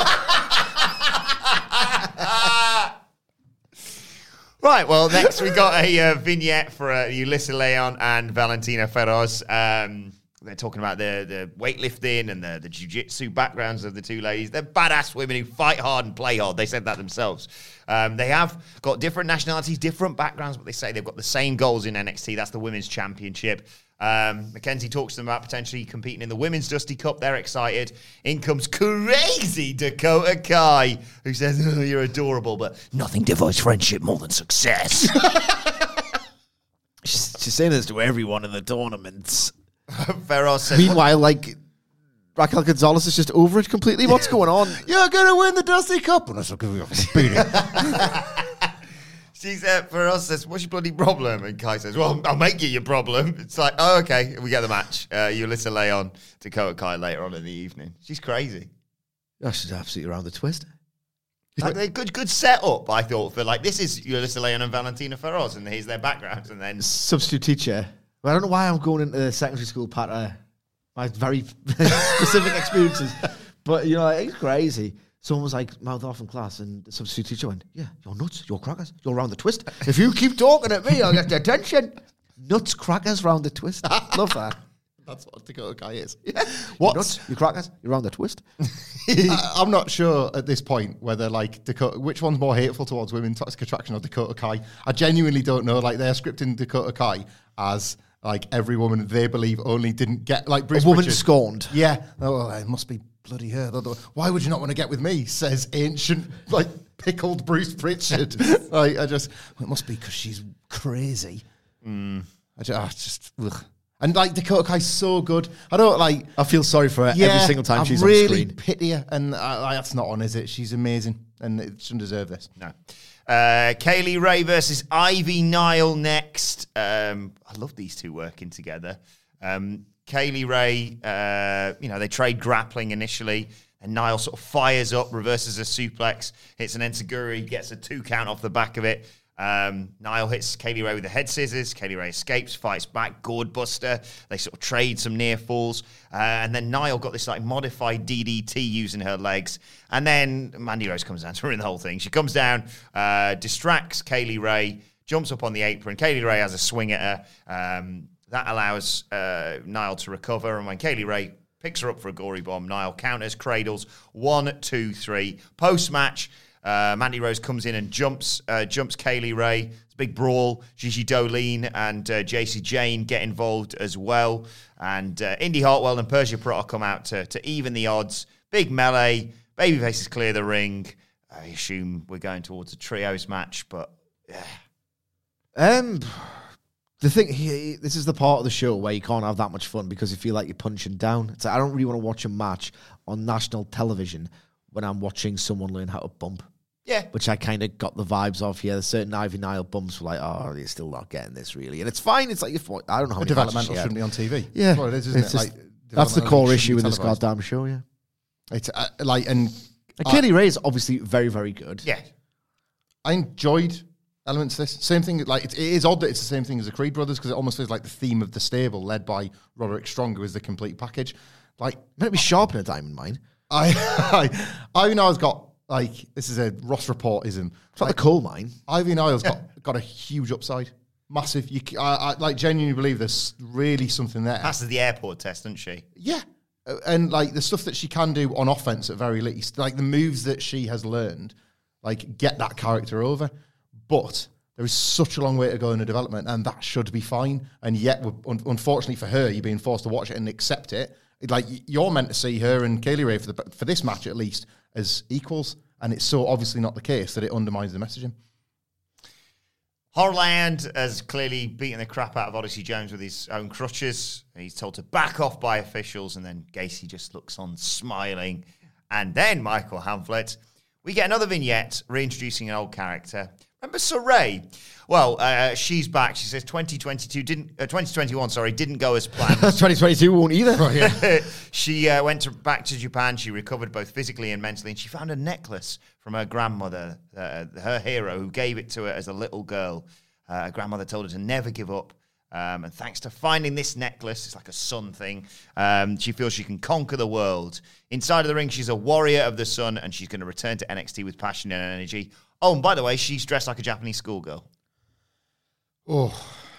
Right, well, next we got a uh, vignette for uh, Yulisa Leon and Valentina Feroz. Um, they're talking about the, the weightlifting and the, the jiu-jitsu backgrounds of the two ladies. They're badass women who fight hard and play hard. They said that themselves. Um, they have got different nationalities, different backgrounds, but they say they've got the same goals in N X T. That's the Women's Championship. Um, Mackenzie talks to them about potentially competing in the Women's Dusty Cup. They're excited. In comes crazy Dakota Kai, who says, oh, you're adorable, but nothing divides friendship more than success. she's, she's saying this to everyone in the tournaments. Feroz says, meanwhile, like, Raquel Gonzalez is just over it completely. What's going on? You're going to win the Dusty Cup. And I'll give you a beating. She said, for us, says, what's your bloody problem? And Kai says, well, I'll make you your problem. It's like, oh, okay, we get the match. Uh, Yulisa Leon, Dakota Kai later on in the evening. She's crazy. Oh, she's absolutely around the twist. Like, a good, good setup, I thought, for like, this is Yulisa Leon and Valentina Feroz, and here's their backgrounds, and then... Substitute teacher. Well, I don't know why I'm going into the secondary school part of my very specific experiences, but, you know, it's crazy. Someone was like, mouth off in class, and the substitute teacher went, yeah, you're nuts, you're crackers, you're round the twist. If you keep talking at me, I'll get your attention. Nuts, crackers, round the twist. Love that. That's what Dakota Kai is. What? You nuts, you crackers, you're round the twist. I, I'm not sure at this point whether, like, Dakota, which one's more hateful towards women, Toxic Attraction or Dakota Kai. I genuinely don't know. Like, they're scripting Dakota Kai as... like, every woman they believe only didn't get... like Bruce A woman Pritchard. scorned. Yeah. Oh, well, it must be bloody her. Why would you not want to get with me, says ancient, like, pickled Bruce Pritchard. Like, I just... well, it must be because she's crazy. Mm. I just... Oh, just ugh. And, like, Dakota Kai's so good. I don't, like... I feel sorry for her yeah, every single time I she's really on screen. pity her. And uh, like, that's not on, is it? She's amazing. And it shouldn't deserve this. No. Uh, Kaylee Ray versus Ivy Nile next. Um, I love these two working together. Um, Kaylee Ray, uh, you know, they trade grappling initially, and Nile sort of fires up, reverses a suplex, hits an enziguri, gets a two count off the back of it. Um, Nile hits Kaylee Ray with the head scissors. Kaylee Ray escapes, fights back, gourd buster. They sort of trade some near falls. Uh, and then Nile got this like modified D D T using her legs. And then Mandy Rose comes down to ruin the whole thing. She comes down, uh, distracts Kaylee Ray, jumps up on the apron. Kaylee Ray has a swing at her. Um, that allows uh, Nile to recover. And when Kaylee Ray picks her up for a gory bomb, Nile counters, cradles, one, two, three. Post-match, Uh, Mandy Rose comes in and jumps uh, jumps Kaylee Ray. It's a big brawl. Gigi Dolin and uh, J C Jane get involved as well. And uh, Indy Hartwell and Persia Pirotta come out to, to even the odds. Big melee. Babyfaces clear the ring. I assume we're going towards a trios match, but yeah. Um, the thing, he, this is the part of the show where you can't have that much fun because you feel like you're punching down. It's like, I don't really want to watch a match on national television when I'm watching someone learn how to bump. Yeah. Which I kind of got the vibes of here. There's certain Ivy Nile bumps were like, oh, you're still not getting this, really. And it's fine. It's like, if, I don't know how many developmental shouldn't be on T V. Yeah. That's what it is, isn't it's it? Just, like, that's the core shouldn't issue be with this televised. goddamn show, yeah. It's uh, like, and... And Kaylee Ray is obviously very, very good. Yeah. I enjoyed elements of this. Same thing, like, it, it is odd that it's the same thing as the Creed Brothers because it almost feels like the theme of the stable led by Roderick Strong, who is the complete package. Like, might be sharp in a diamond mine. I, I, Ivy Nile's got, like, this is a Ross Reportism. It's like the coal mine. Ivy Nile's got, got a huge upside. Massive. You, I, I like genuinely believe there's really something there. Passes the airport test, doesn't she? Yeah. Uh, And, like, the stuff that she can do on offense at very least, like, the moves that she has learned, like, get that character over. But There is such a long way to go in the development, and that should be fine. And yet, we're, un- unfortunately for her, you're being forced to watch it and accept it. It- Like, you're meant to see her and Kaylee Ray, for, the, for this match at least, as equals. And it's so obviously not the case that it undermines the messaging. Holland has clearly beaten the crap out of Odyssey Jones with his own crutches. He's told to back off by officials, and then Gacy just looks on smiling. And then Michael Hamflett, we get another vignette reintroducing an old character. Remember Saray? Well, uh, she's back. She says twenty twenty-two didn't, uh, twenty twenty-one, sorry, didn't go as planned. twenty twenty-two won't either. Oh, yeah. She uh, went to, back to Japan. She recovered both physically and mentally, and she found a necklace from her grandmother, uh, her hero, who gave it to her as a little girl. Uh, her grandmother told her to never give up. Um, and thanks to finding this necklace, it's like a sun thing, um, she feels she can conquer the world. Inside of the ring, she's a warrior of the sun, and she's going to return to N X T with passion and energy. Oh, and by the way, she's dressed like a Japanese schoolgirl. Oh,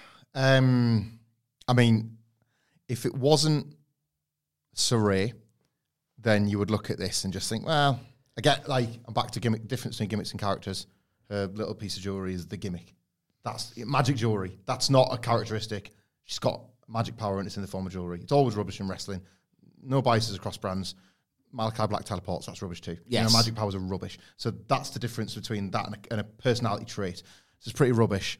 um, I mean, if it wasn't Saray, then you would look at this and just think, well, I get, like, I'm back to gimmick, difference between gimmicks and characters. Her little piece of jewelry is the gimmick. That's magic jewelry. That's not a characteristic. She's got magic power and it's in the form of jewelry. It's always rubbish in wrestling. No biases across brands. Malachi Black teleports, that's rubbish too. Yes. You know, magic powers are rubbish. So that's the difference between that and a, and a personality trait. So it's pretty rubbish.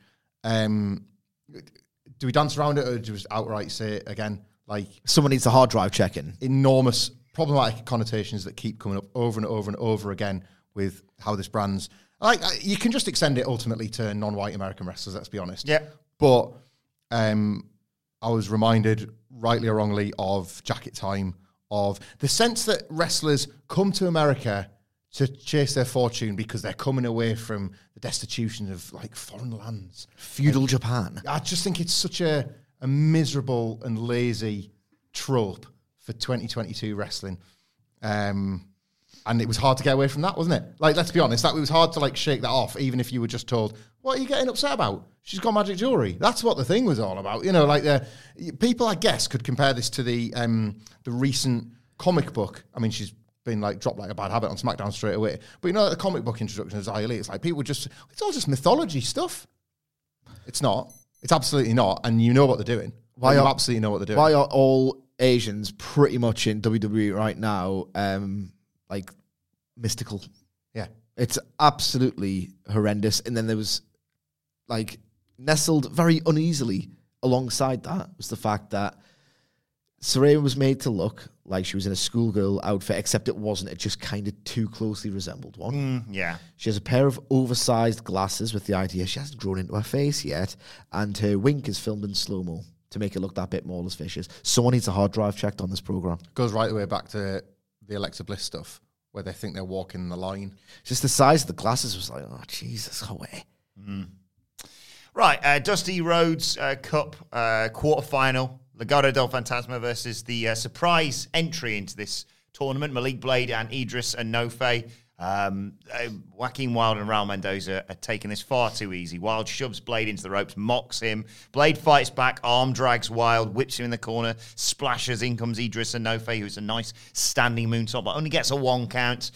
Um, do we dance around it or do we just outright say it again? Like, someone needs a hard drive check-in. Enormous problematic connotations that keep coming up over and over and over again with how this brand's... Like, you can just extend it ultimately to non-white American wrestlers, let's be honest. Yeah. But um, I was reminded, rightly or wrongly, of Jacket Time, of the sense that wrestlers come to America to chase their fortune because they're coming away from the destitution of, like, foreign lands. Feudal like, Japan. I just think it's such a, a miserable and lazy trope for twenty twenty-two wrestling. Um... And it was hard to get away from that, wasn't it? Like, let's be honest, that it was hard to, like, shake that off, even if you were just told, what are you getting upset about? She's got magic jewelry. That's what the thing was all about. You know, like, the people, I guess, could compare this to the um, the recent comic book. I mean, she's been, like, dropped like a bad habit on SmackDown straight away. But, you know, the comic book introduction of Xia Li, it's like, people just, it's all just mythology stuff. It's not. It's absolutely not. And you know what they're doing. Why? You are, absolutely know what they're doing. Why are all Asians pretty much in W W E right now... Um, like, mystical. Yeah. It's absolutely horrendous. And then there was, like, nestled very uneasily alongside that was the fact that Saraya was made to look like she was in a schoolgirl outfit, except it wasn't. It just kind of too closely resembled one. Mm, yeah. She has a pair of oversized glasses with the idea she hasn't grown into her face yet, and her wink is filmed in slow-mo to make it look that bit more as vicious. Someone needs a hard drive checked on this program. Goes right the way back to the Alexa Bliss stuff, where they think they're walking the line. Just the size of the glasses was like, oh, Jesus, go away. Mm. Right, uh, Dusty Rhodes uh, Cup uh, quarterfinal. Legado del Fantasma versus the uh, surprise entry into this tournament. Malik Blade and Idris Enofe. Um, uh, Joaquin Wilde and Raul Mendoza are taking this far too easy. Wilde shoves Blade into the ropes, mocks him. Blade fights back, arm drags Wilde, whips him in the corner, splashes. In comes Idris Enofe, who's a nice standing moonsault, but only gets a one count.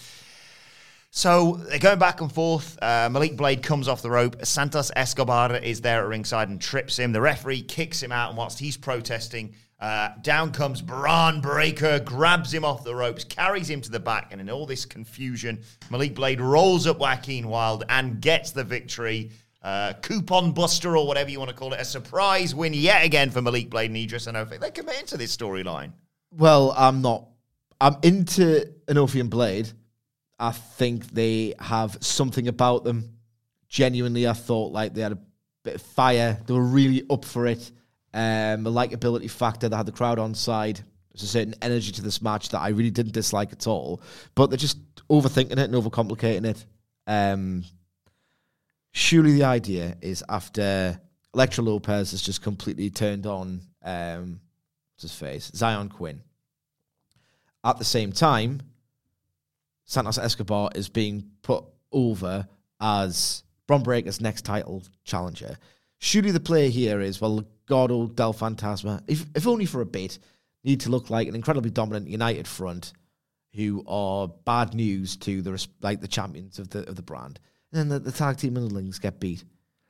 So they're going back and forth. Uh, Malik Blade comes off the rope. Santos Escobar is there at ringside and trips him. The referee kicks him out, and whilst he's protesting, uh, down comes Braun Breaker, grabs him off the ropes, carries him to the back, and in all this confusion, Malik Blade rolls up Joaquin Wilde and gets the victory. Uh, coupon buster, or whatever you want to call it. A surprise win yet again for Malik Blade and Idris Enofe. They're committed to this storyline. Well, I'm not. I'm into Enofe and Blade. I think they have something about them. Genuinely, I thought like they had a bit of fire. They were really up for it. Um, a likability factor. They had the crowd on side. There's a certain energy to this match that I really didn't dislike at all. But they're just overthinking it and overcomplicating it. Um, surely the idea is after Elektra Lopez has just completely turned on um, what's his face? Zion Quinn. At the same time, Santos Escobar is being put over as Bron Breakker's next title challenger. Surely the play here is, well, Legado del Fantasma, if, if only for a bit, need to look like an incredibly dominant United front who are bad news to the like the champions of the of the brand. And then the, the tag team underlings get beat.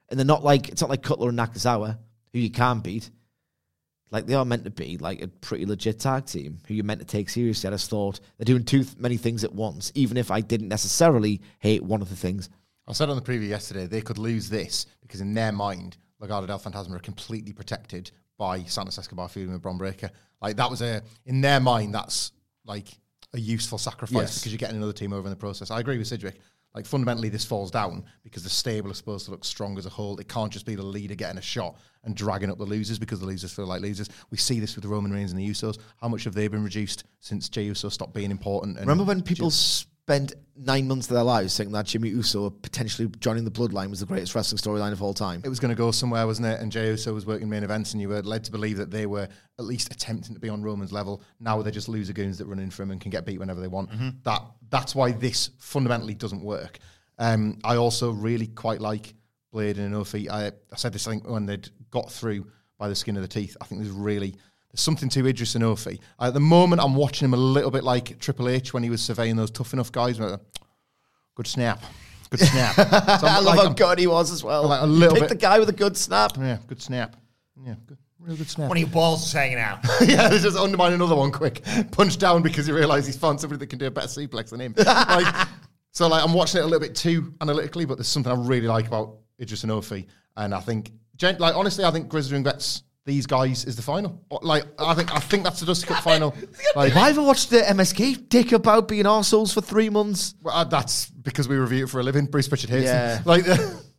And they're not like, it's not like Cutler and Nakazawa, who you can't beat. Like, they are meant to be like a pretty legit tag team who you're meant to take seriously. I just thought they're doing too th- many things at once, even if I didn't necessarily hate one of the things. I said on the preview yesterday, they could lose this because in their mind, Legado del Fantasma are completely protected by Santos Escobar feuding with Bron Breakker. Like, that was a, in their mind, that's like a useful sacrifice Yes. because you're getting another team over in the process. I agree with Sidgwick. Like, fundamentally, this falls down because the stable is supposed to look strong as a whole. It can't just be the leader getting a shot and dragging up the losers because the losers feel like losers. We see this with Roman Reigns and the Usos. How much have they been reduced since Jey Uso stopped being important? And Remember when people Jim- spent nine months of their lives saying that Jimmy Uso potentially joining the Bloodline was the greatest wrestling storyline of all time? It was going to go somewhere, wasn't it? And Jey Uso was working main events, and you were led to believe that they were at least attempting to be on Roman's level. Now they're just loser goons that run in for him and can get beat whenever they want. Mm-hmm. That That's why this fundamentally doesn't work. Um, I also really quite like Blade and Inofi. I, I said this, I think, when they'd got through by the skin of the teeth. I think there's really there's something to Idris Inofi. At the moment, I'm watching him a little bit like Triple H when he was surveying those tough enough guys. Like, good snap. Good snap. So I love like, how I'm, good he was as well. Like a little Pick bit. the guy with a good snap. Yeah, good snap. Yeah, good. Real good snap. One of your balls is hanging out. Yeah, they just undermine another one quick. Punch down because you realise he's found somebody that can do a better suplex than him. Like, so like I'm watching it a little bit too analytically, but there's something I really like about Idris Inofi. And I think, gen- like honestly, I think Grizzly and Vets, these guys, is the final. Like I think I think that's the Dusty Cup final. Like, Have I ever watched the M S K dick about being arseholes for three months? well, uh, that's because we review it for a living. Bruce Pritchard hates Yeah. them. Like,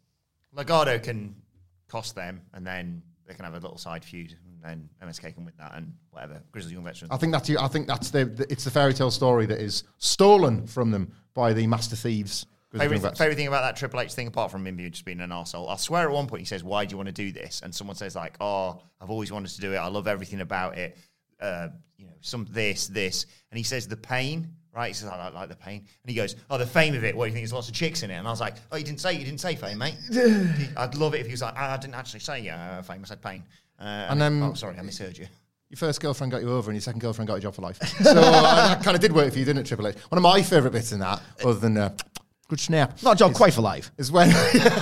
Legado can cost them, and then they can have a little side feud, and then M S K can win that, and whatever. Grizzly Young Veterans. I think that's I think that's the, the it's the fairy tale story that is stolen from them by the master thieves. Grizzly Young Favorite, Vets. favorite thing about that Triple H thing, apart from him being just being an arsehole, I swear at one point he says, "Why do you want to do this?" And someone says like, "Oh, I've always wanted to do it. I love everything about it. Uh, you know, some this, this." And he says, "The pain." Right, he says, I like, like the pain. And he goes, oh, the fame of it, what do you think? There's lots of chicks in it. And I was like, oh, you didn't say, you didn't say fame, mate. I'd love it if he was like, I didn't actually say uh, fame, I said pain. Uh, And, um, oh, sorry, I misheard you. Your first girlfriend got you over and your second girlfriend got you a job for life. So uh, that kind of did work for you, didn't it, Triple H? One of my favourite bits in that, other than uh, good snap. Not a job is, quite for life. Is when...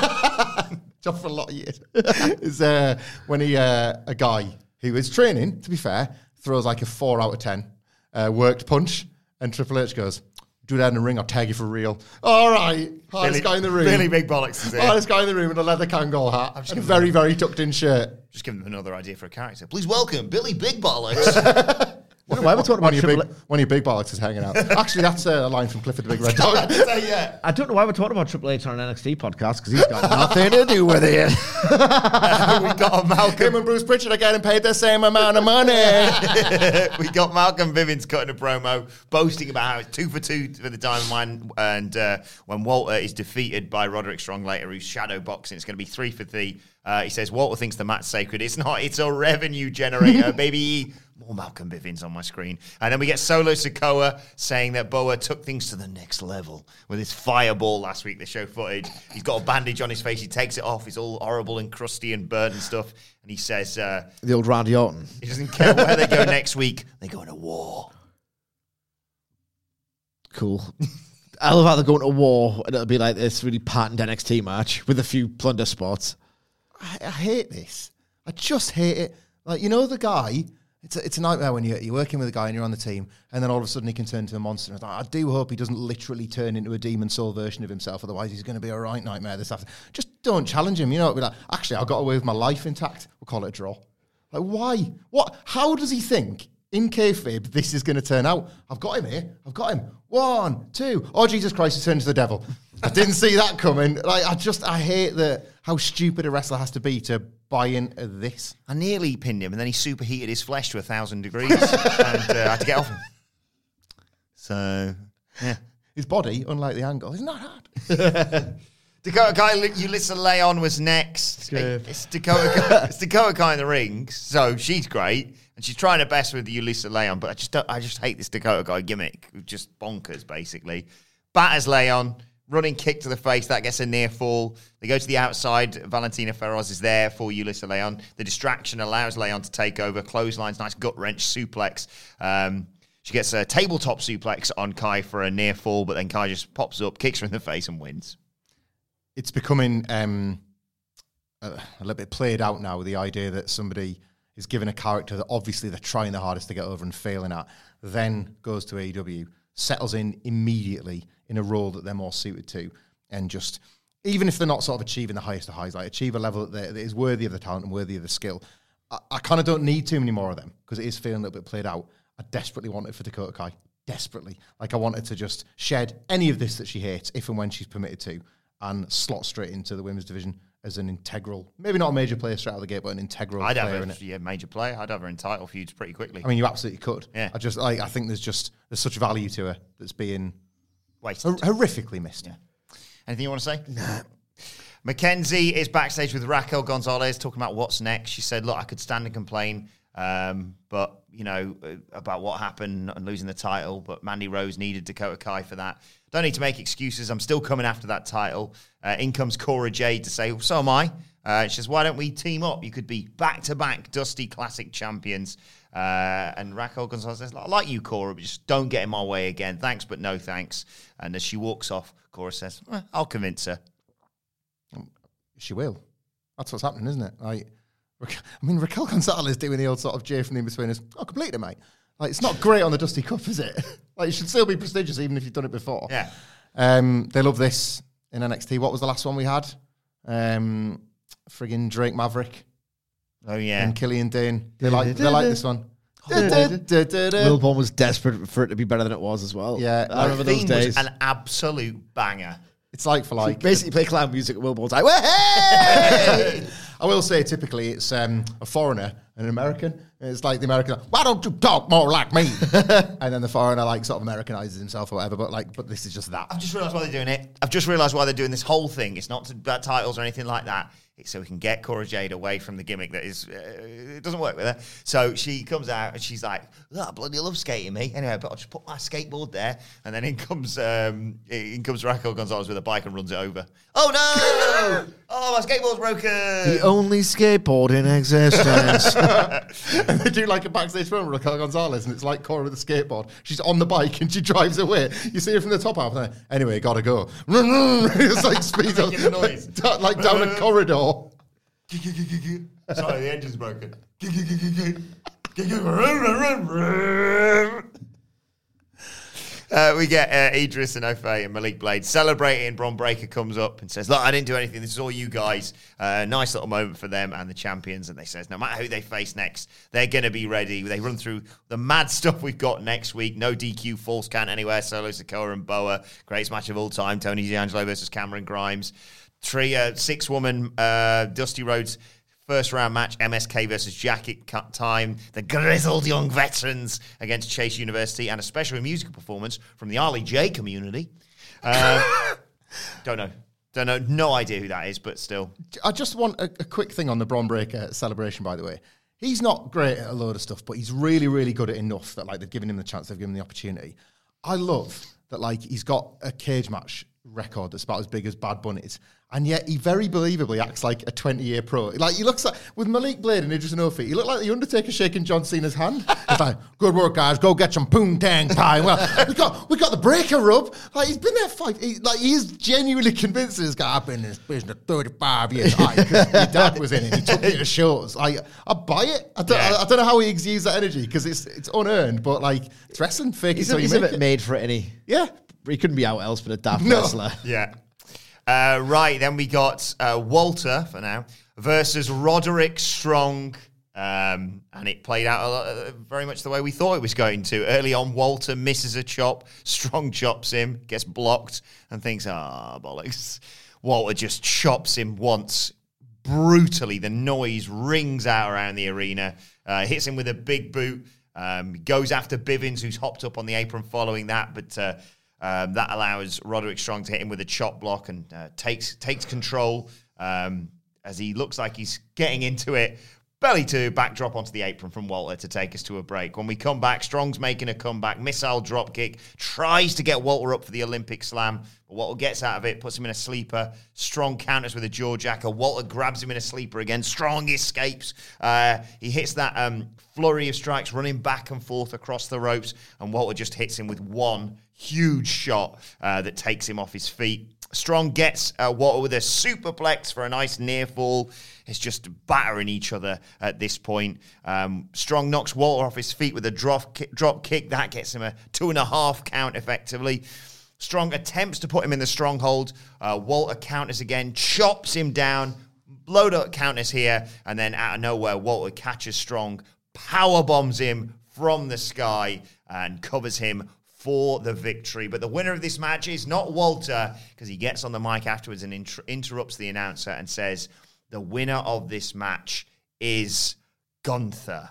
job for a lot of years. is uh, when he, uh, a guy who is training, to be fair, throws like a four out of ten, uh, worked punch, and Triple H goes, do that in the ring, I'll tag you for real. All right. Hardest guy in the room. Really big bollocks is it? Hardest guy in the room in a leather Kangol hat and a very, very tucked in shirt. Just giving them another idea for a character. Please welcome Billy Big Bollocks. I don't know why we're talking One about of your Triple big, H. one of your big bollocks is hanging out. Actually, that's uh, a line from Clifford the Big Red Dog. yeah. I don't know why we're talking about Triple H on an N X T podcast because he's got nothing to do with it. we got Him Malcolm. and Bruce Pritchard are getting paid the same amount of money. we got Malcolm Bivens cutting a promo, boasting about how it's two for two for the Diamond Mine, and uh, when Walter is defeated by Roderick Strong later, who's shadow boxing, it's going to be three for three. Uh, he says Walter thinks the mat's sacred. It's not. It's a revenue generator, baby. More Malcolm Bivens on my screen. And then we get Solo Sikoa saying that Boa took things to the next level with his fireball last week. They show footage. He's got a bandage on his face. He takes it off. He's all horrible and crusty and burnt and stuff. And he says... Uh, The old Randy Orton. he doesn't care where they go next week. They go into war. Cool. I love how they're going to war and it'll be like this really patterned N X T match with a few plunder spots. I, I hate this. I just hate it. Like, you know the guy... It's a, it's a nightmare when you're, you're working with a guy and you're on the team, and then all of a sudden he can turn into a monster. And I do hope he doesn't literally turn into a demon soul version of himself, otherwise he's going to be a right nightmare this afternoon. Just don't challenge him. You know, be like, actually, I got away with my life intact. We'll call it a draw. Like, why? What? How does he think in kayfabe this is going to turn out? I've got him here. I've got him. One, two. Oh, Jesus Christ, he's turned into the devil. I didn't see that coming. Like, I just, I hate that how stupid a wrestler has to be to buy into this. I nearly pinned him, and then he superheated his flesh to a thousand degrees, and uh, I had to get off him. So, yeah. His body, unlike the angle, is not hard. Dakota Kai, Ulissa Leon was next. It's Dakota, Kai, it's Dakota Kai in the ring, so she's great, and she's trying her best with Ulissa Leon. But I just, don't, I just hate this Dakota Kai gimmick, just bonkers, basically. Batters Leon. Running kick to the face, that gets a near fall. They go to the outside. Valentina Feroz is there for Ulissa Leon. The distraction allows Leon to take over. Clotheslines, nice gut wrench suplex. Um, she gets a tabletop suplex on Kai for a near fall, but then Kai just pops up, kicks her in the face, and wins. It's becoming um, a, a little bit played out now, the idea that somebody is given a character that obviously they're trying the hardest to get over and failing at, then goes to A E W, settles in immediately in a role that they're more suited to, and just, even if they're not sort of achieving the highest of highs, like achieve a level that, that is worthy of the talent and worthy of the skill. I, I kind of don't need too many more of them, because it is feeling a little bit played out. I desperately want it for Dakota Kai. Desperately. Like, I want her to just shed any of this that she hates, if and when she's permitted to, and slot straight into the women's division as an integral, maybe not a major player straight out of the gate, but an integral I'd player have in a it. yeah, major player. I'd have her in title feuds pretty quickly. I mean, you absolutely could. Yeah. I just, like, I think there's just, there's such value to her that's being wasted. hor- horrifically missed. Yeah. Anything you want to say? Nah. Mackenzie is backstage with Raquel Gonzalez talking about what's next. She said, look, I could stand and complain, um, but, you know, about what happened and losing the title, but Mandy Rose needed Dakota Kai for that. Don't need to make excuses. I'm still coming after that title. Uh, in comes Cora Jade to say, well, so am I. Uh, she says, why don't we team up? You could be back-to-back Dusty Classic champions. Uh, and Raquel Gonzalez says, I like you, Cora, but just don't get in my way again. Thanks, but no thanks. And as she walks off, Cora says, well, I'll convince her. She will. That's what's happening, isn't it? Like, I mean, Raquel Gonzalez doing the old sort of J from the in-betweeners. Oh, completely, mate. Like, it's not great on the Dusty Cup, is it? Like, it should still be prestigious, even if you've done it before. Yeah. Um, they love this in N X T. What was the last one we had? Um, friggin' Drake Maverick. Oh, yeah. And Killian Dane. They like, they like this one. Wilborn was desperate for it to be better than it was as well. Yeah. I remember those theme days. was an absolute banger. It's like for like. Basically, play clown music at Wilborn's like, hey! I will say, typically, it's um, a foreigner, an American. It's like the American, like, why don't you talk more like me? And then the foreigner, like, sort of Americanizes himself or whatever. But like, but this is just that. I've just realised why they're doing it. I've just realised why they're doing this whole thing. It's not about titles or anything like that. It's so we can get Cora Jade away from the gimmick that is, uh, it doesn't work with her. So she comes out and she's like, oh, I bloody love skating me. Anyway, but I'll just put my skateboard there. And then in comes um, in comes Raquel Gonzalez with a bike and runs it over. Oh, no! Oh, my skateboard's broken! The only skateboard in existence. And they do like a backstage film with Raquel Gonzalez, and it's like Cora with a skateboard. She's on the bike and she drives away. You see her from the top half. And then, anyway, gotta go. It's like speed up, Making the noise. like, like down a corridor. Sorry, the engine's broken. Uh, we get uh, Idris and Ofe and Malik Blade celebrating. Bron Breakker comes up and says, look, I didn't do anything. This is all you guys. Uh, nice little moment for them and the champions. And they says, no matter who they face next, they're going to be ready. They run through the mad stuff we've got next week. No D Q, false count anywhere. Solo Sikoa and Boa. Greatest match of all time. Tony D'Angelo versus Cameron Grimes. Three, uh, six-woman uh, Dusty Rhodes first round match, M S K versus Jacket Cut Time, the grizzled young veterans against Chase University, and a special musical performance from the Arlie J community. Uh, don't know. Don't know. No idea who that is, but still. I just want a, a quick thing on the Bron Breakker celebration, by the way. He's not great at a load of stuff, but he's really, really good at enough that like they've given him the chance, they've given him the opportunity. I love that like he's got a cage match record that's about as big as Bad Bunny's, and yet he very believably acts like a twenty-year pro. Like, he looks like, with Malik Blade and Idris Enofe, he looked like the Undertaker shaking John Cena's hand. It's like, good work, guys, go get some poontang pie. Well, we got we got the Breaker rub. Like, he's been there five, he, like, he is genuinely convinced this guy, I've been in this business thirty-five years. Like, 'cause your dad was in it, he took me to shows. Like, I buy it. I don't, Yeah. I, I don't know how he exudes that energy, because it's it's unearned, but like, it's wrestling, fake He's, it a, till you he's a make bit it. made for it, isn't he? Yeah. He couldn't be out else but a daft No. wrestler. Yeah. Uh, right, then we got uh, Walter, for now, versus Roderick Strong. Um, and it played out a lot, uh, very much the way we thought it was going to. Early on, Walter misses a chop. Strong chops him, gets blocked, and thinks, ah, bollocks. Walter just chops him once, brutally. The noise rings out around the arena. Uh, hits him with a big boot. Um, goes after Bivens, who's hopped up on the apron following that, but... Uh, Um, that allows Roderick Strong to hit him with a chop block and uh, takes takes control um, as he looks like he's getting into it. Belly to backdrop onto the apron from Walter to take us to a break. When we come back, Strong's making a comeback. Missile drop kick. Tries to get Walter up for the Olympic slam. But Walter gets out of it, puts him in a sleeper. Strong counters with a jaw jacker. Walter grabs him in a sleeper again. Strong escapes. Uh, he hits that um, flurry of strikes, running back and forth across the ropes. And Walter just hits him with one huge shot uh, that takes him off his feet. Strong gets uh, Walter with a superplex for a nice near fall. It's just battering each other at this point. Um, Strong knocks Walter off his feet with a drop kick, drop kick. That gets him a two and a half count effectively. Strong attempts to put him in the stronghold. Uh, Walter counters again, chops him down. Load up counters here. And then out of nowhere, Walter catches Strong, power bombs him from the sky and covers him for the victory. But the winner of this match is not Walter, because he gets on the mic afterwards and inter- interrupts the announcer and says, the winner of this match is Gunther.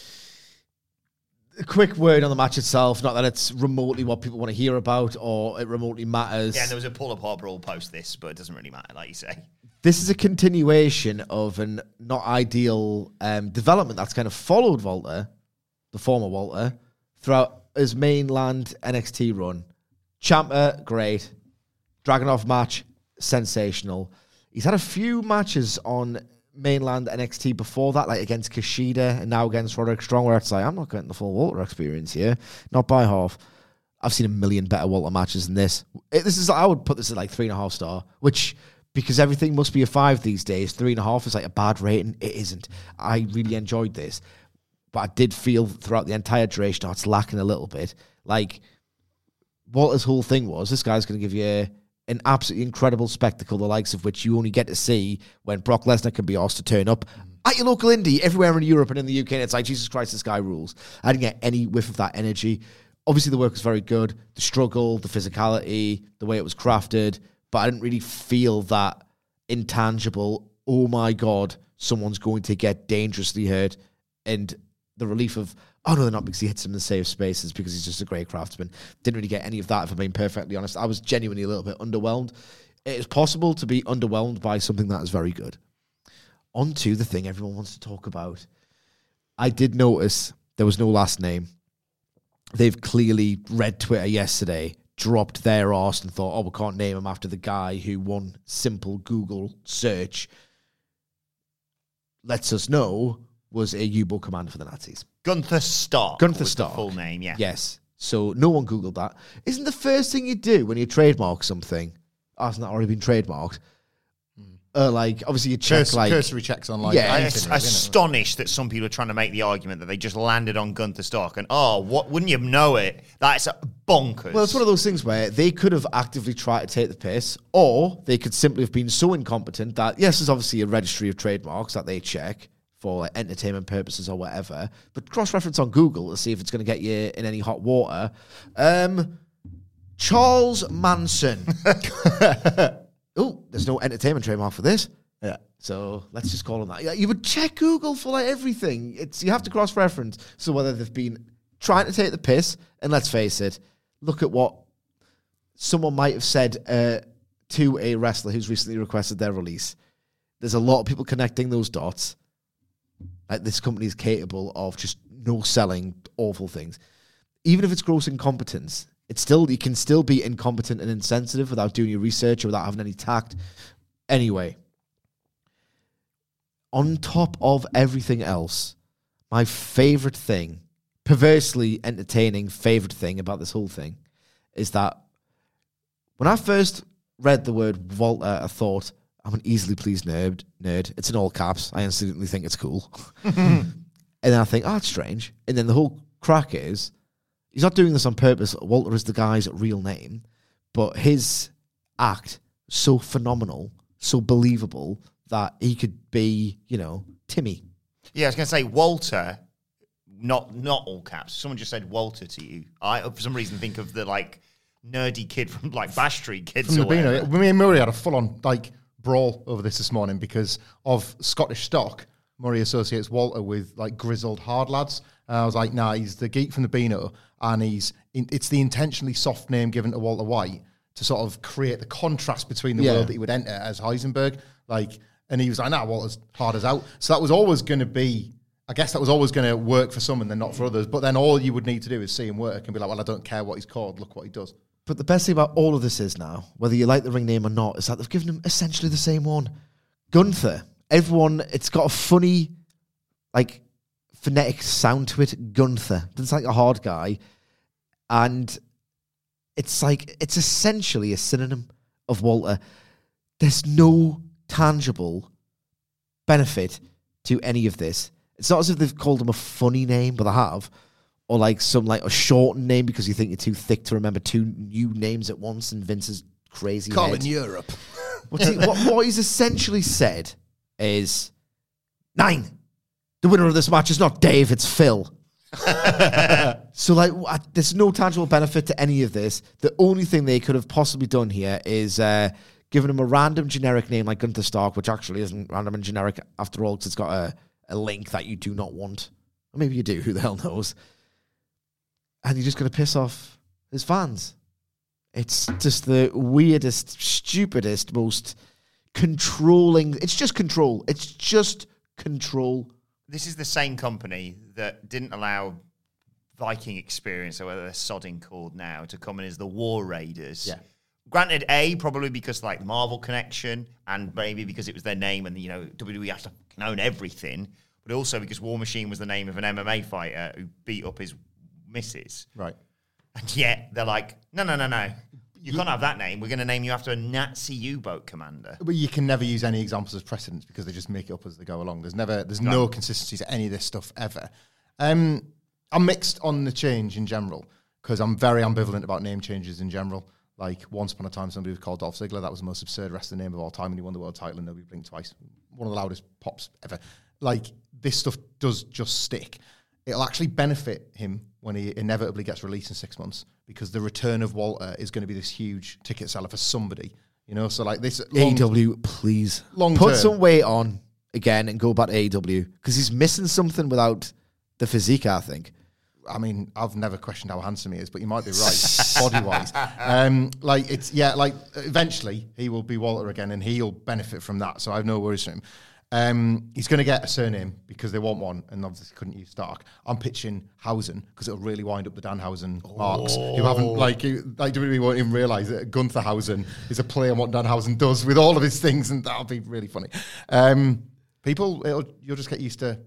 A quick word on the match itself, not that it's remotely what people want to hear about or it remotely matters. Yeah, there was a pull-apart brawl post this, but it doesn't really matter, like you say. This is a continuation of an not ideal um, development that's kind of followed Walter, the former Walter, throughout his mainland N X T run. Ciampa, great. Dragunov match, sensational. He's had a few matches on mainland N X T before that, like against Kushida and now against Roderick Strong, where it's like, I'm not getting the full Walter experience here. Not by half. I've seen a million better Walter matches than this. It, this is, I would put this at like three and a half star, which, because everything must be a five these days, three and a half is like a bad rating. It isn't. I really enjoyed this. But I did feel throughout the entire duration, oh, it's lacking a little bit. Like, Walter's whole thing was, this guy's going to give you an absolutely incredible spectacle, the likes of which you only get to see when Brock Lesnar can be asked to turn up at your local indie everywhere in Europe and in the U K. And it's like, Jesus Christ, this guy rules. I didn't get any whiff of that energy. Obviously, the work was very good. The struggle, the physicality, the way it was crafted. But I didn't really feel that intangible, oh my God, someone's going to get dangerously hurt. And the relief of, oh no, they're not, because he hits him in the safe spaces, because he's just a great craftsman. Didn't really get any of that, if I'm being perfectly honest. I was genuinely a little bit underwhelmed. It is possible to be underwhelmed by something that is very good. On to the thing everyone wants to talk about. I did notice there was no last name. They've clearly read Twitter yesterday, dropped their arse and thought, oh, we can't name him after the guy who one simple Google search lets us know was a U-boat commander for the Nazis. Gunther Stark. Gunther was Stark. The full name, yeah. Yes. So no one Googled that. Isn't the first thing you do when you trademark something, oh, hasn't that already been trademarked? Mm. Uh, like, obviously you check, Curse, like... Cursory checks on, like... Yeah. I'm anything, astonished that some people are trying to make the argument that they just landed on Gunther Stark and, oh, what wouldn't you know it? That's bonkers. Well, it's one of those things where they could have actively tried to take the piss, or they could simply have been so incompetent that, yes, there's obviously a registry of trademarks that they check for like, entertainment purposes or whatever, but cross-reference on Google to see if it's going to get you in any hot water. Um, Charles Manson. Oh, there's no entertainment trademark for this. Yeah. So let's just call him that. Yeah, you would check Google for like everything. It's you have to cross-reference. So whether they've been trying to take the piss, and let's face it, look at what someone might have said uh, to a wrestler who's recently requested their release. There's a lot of people connecting those dots. Like, this company is capable of just no selling awful things. Even if it's gross incompetence, it's still you can still be incompetent and insensitive without doing your research or without having any tact. Anyway, on top of everything else, my favorite thing, perversely entertaining favorite thing about this whole thing, is that when I first read the word Walter, I thought, I'm an easily pleased nerd. Nerd. It's in all caps. I instantly think it's cool. And then I think, oh, it's strange. And then the whole crack is, he's not doing this on purpose. Walter is the guy's real name. But his act, so phenomenal, so believable, that he could be, you know, Timmy. Yeah, I was going to say Walter, not not all caps. Someone just said Walter to you. I, for some reason, think of the, like, nerdy kid from, like, Bash Street Kids From or the Beano. whatever. Me and Murray had a full-on, like... brawl over this this morning because of Scottish stock. Murray associates Walter with like grizzled hard lads. And I was like, nah, he's the geek from the Beano, and he's in, it's the intentionally soft name given to Walter White to sort of create the contrast between the Yeah. world that he would enter as Heisenberg. Like, and he was like, nah, Walter's hard as out. So that was always going to be, I guess that was always going to work for some and then not for others. But then all you would need to do is see him work and be like, well, I don't care what he's called. Look what he does. But the best thing about all of this is now, whether you like the ring name or not, is that they've given him essentially the same one. Gunther. Everyone, it's got a funny, like, phonetic sound to it. Gunther. It's like a hard guy. And it's like, it's essentially a synonym of Walter. There's no tangible benefit to any of this. It's not as if they've called him a funny name, but they have. Or like some like a shortened name because you think you're too thick to remember two new names at once and Vince's crazy Colin head. Europe. What's he, what, what he's essentially said is, nine, the winner of this match is not Dave, it's Phil. So like, what, there's no tangible benefit to any of this. The only thing they could have possibly done here is uh, given him a random generic name like Gunther Stark, which actually isn't random and generic after all, because it's got a, a link that you do not want. Or maybe you do, who the hell knows. And you're just going to piss off his fans. It's just the weirdest, stupidest, most controlling. It's just control. It's just control. This is the same company that didn't allow Viking Experience, or whether they're sodding called now, to come in as the War Raiders. Yeah. Granted, A, probably because like the Marvel connection, and maybe because it was their name and, you know, W W E has to own everything, but also because War Machine was the name of an M M A fighter who beat up his missus. Right. And yet they're like, no, no, no, no. You can't have that name. We're going to name you after a Nazi U-boat commander. But you can never use any examples as precedents because they just make it up as they go along. There's never, there's no, no consistency to any of this stuff ever. Um, I'm mixed on the change in general because I'm very ambivalent about name changes in general. Like, once upon a time, somebody was called Dolph Ziggler. That was the most absurd wrestling name of all time, and he won the world title and nobody blinked twice. One of the loudest pops ever. Like, this stuff does just stick. It'll actually benefit him when he inevitably gets released in six months because the return of Walter is going to be this huge ticket seller for somebody. You know, so like this... A E W, please. Long Put term. some weight on again and go back to A E W because he's missing something without the physique, I think. I mean, I've never questioned how handsome he is, but you might be right, body-wise. Um, like, it's, yeah, like, eventually he will be Walter again and he'll benefit from that, so I have no worries for him. Um, he's going to get a surname because they want one, and obviously couldn't use Stark. I'm pitching Hausen because it'll really wind up the Danhausen oh. marks who haven't, like, who, like, W W E won't even realise that Gunther Hausen is a play on what Danhausen does with all of his things, and that'll be really funny. Um, people, it'll, you'll just get used to,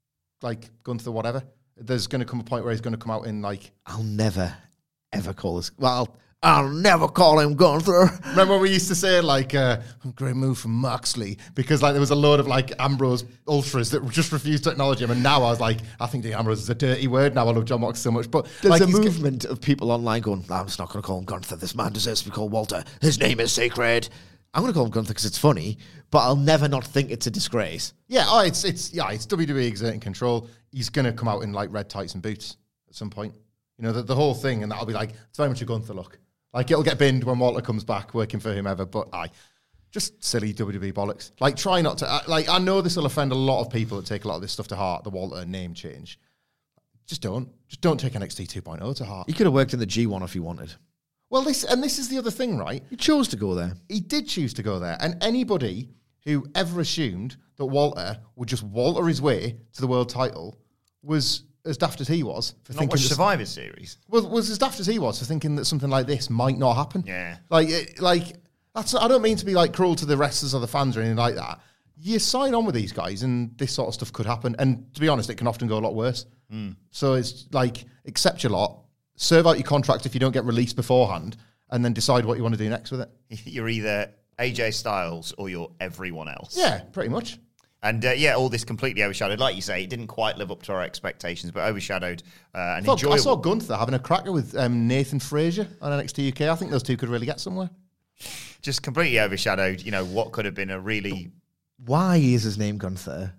like, Gunther whatever. There's going to come a point where he's going to come out in, like... I'll never, ever call this... Well, I'll never call him Gunther. Remember when we used to say, like, uh, great move from Moxley? Because, like, there was a load of, like, Ambrose ultras that just refused to acknowledge him. And now I was like, I think the Ambrose is a dirty word. Now I love John Moxley so much. But there's like, a movement of people online going, I'm just not going to call him Gunther. This man deserves to be called Walter. His name is sacred. I'm going to call him Gunther because it's funny, but I'll never not think it's a disgrace. Yeah, oh, it's it's yeah, it's W W E exerting control. He's going to come out in, like, red tights and boots at some point. You know, the, the whole thing, and that'll be like, it's very much a Gunther look. Like, it'll get binned when Walter comes back working for whomever, but aye, just silly W W E bollocks. Like, try not to, like, I know this will offend a lot of people that take a lot of this stuff to heart, the Walter name change. Just don't. Just don't take N X T two point oh to heart. He could have worked in the G one if he wanted. Well, this, and this is the other thing, right? He chose to go there. He did choose to go there, and anybody who ever assumed that Walter would just Walter his way to the world title was as daft as he was for not thinking watch that, Survivor Series. Well, was as daft as he was for thinking that something like this might not happen. Yeah, like it, like that's. I don't mean to be like cruel to the wrestlers or the fans or anything like that. You sign on with these guys, and this sort of stuff could happen. And to be honest, it can often go a lot worse. Mm. So it's like accept your lot, serve out your contract if you don't get released beforehand, and then decide what you want to do next with it. You're either A J Styles or you're everyone else. Yeah, pretty much. And uh, yeah, all this completely overshadowed. Like you say, it didn't quite live up to our expectations, but overshadowed uh, and I, thought, enjoyable. I saw Gunther having a cracker with um, Nathan Frazier on N X T U K. I think those two could really get somewhere. Just completely overshadowed, you know, what could have been a really... Why is his name Gunther?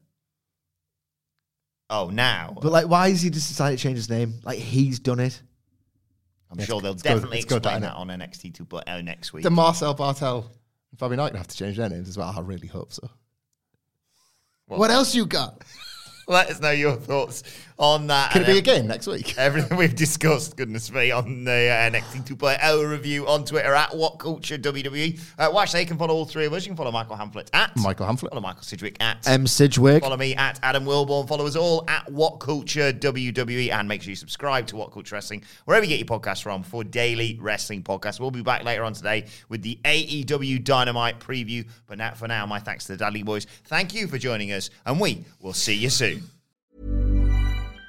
Oh, now? But, like, why has he just decided to change his name? Like, he's done it. I'm yeah, sure they'll it's definitely good, explain good, that on N X T two point oh next week. The Marcel Bartel and Fabi Knight have to change their names as well. I really hope so. What, what else you got? Let us know your thoughts on that. Can it be a game next week? Everything we've discussed, goodness me, on the uh, N X T two point oh review on Twitter at WhatCultureWWE. Uh, watch, they can follow all three of us. You can follow Michael Hamflett at Michael Hamflett. Follow Michael Sidgwick at M Sidgwick. Follow me at Adam Wilborn. Follow us all at WhatCultureWWE. And make sure you subscribe to What Culture Wrestling, wherever you get your podcasts from, for daily wrestling podcasts. We'll be back later on today with the A E W Dynamite preview. But now, for now, my thanks to the Dudley Boys. Thank you for joining us, and we will see you soon.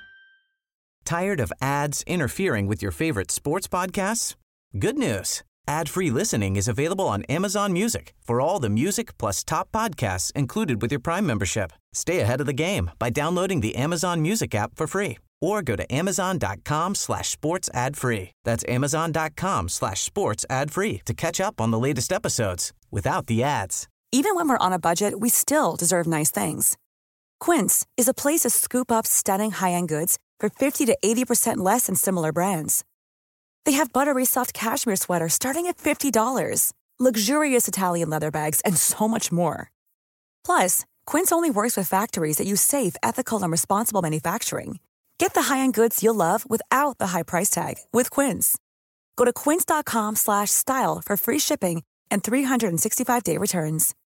Tired of ads interfering with your favorite sports podcasts? Good news. Ad-free listening is available on Amazon Music for all the music plus top podcasts included with your Prime membership. Stay ahead of the game by downloading the Amazon Music app for free or go to amazon.com slash sports ad free. That's amazon.com slash sports ad free to catch up on the latest episodes without the ads. Even when we're on a budget, we still deserve nice things. Quince is a place to scoop up stunning high-end goods for fifty to eighty percent less than similar brands. They have buttery soft cashmere sweaters starting at fifty dollars, luxurious Italian leather bags, and so much more. Plus, Quince only works with factories that use safe, ethical, and responsible manufacturing. Get the high-end goods you'll love without the high price tag with Quince. Go to quince.com slash style for free shipping and three sixty-five day returns.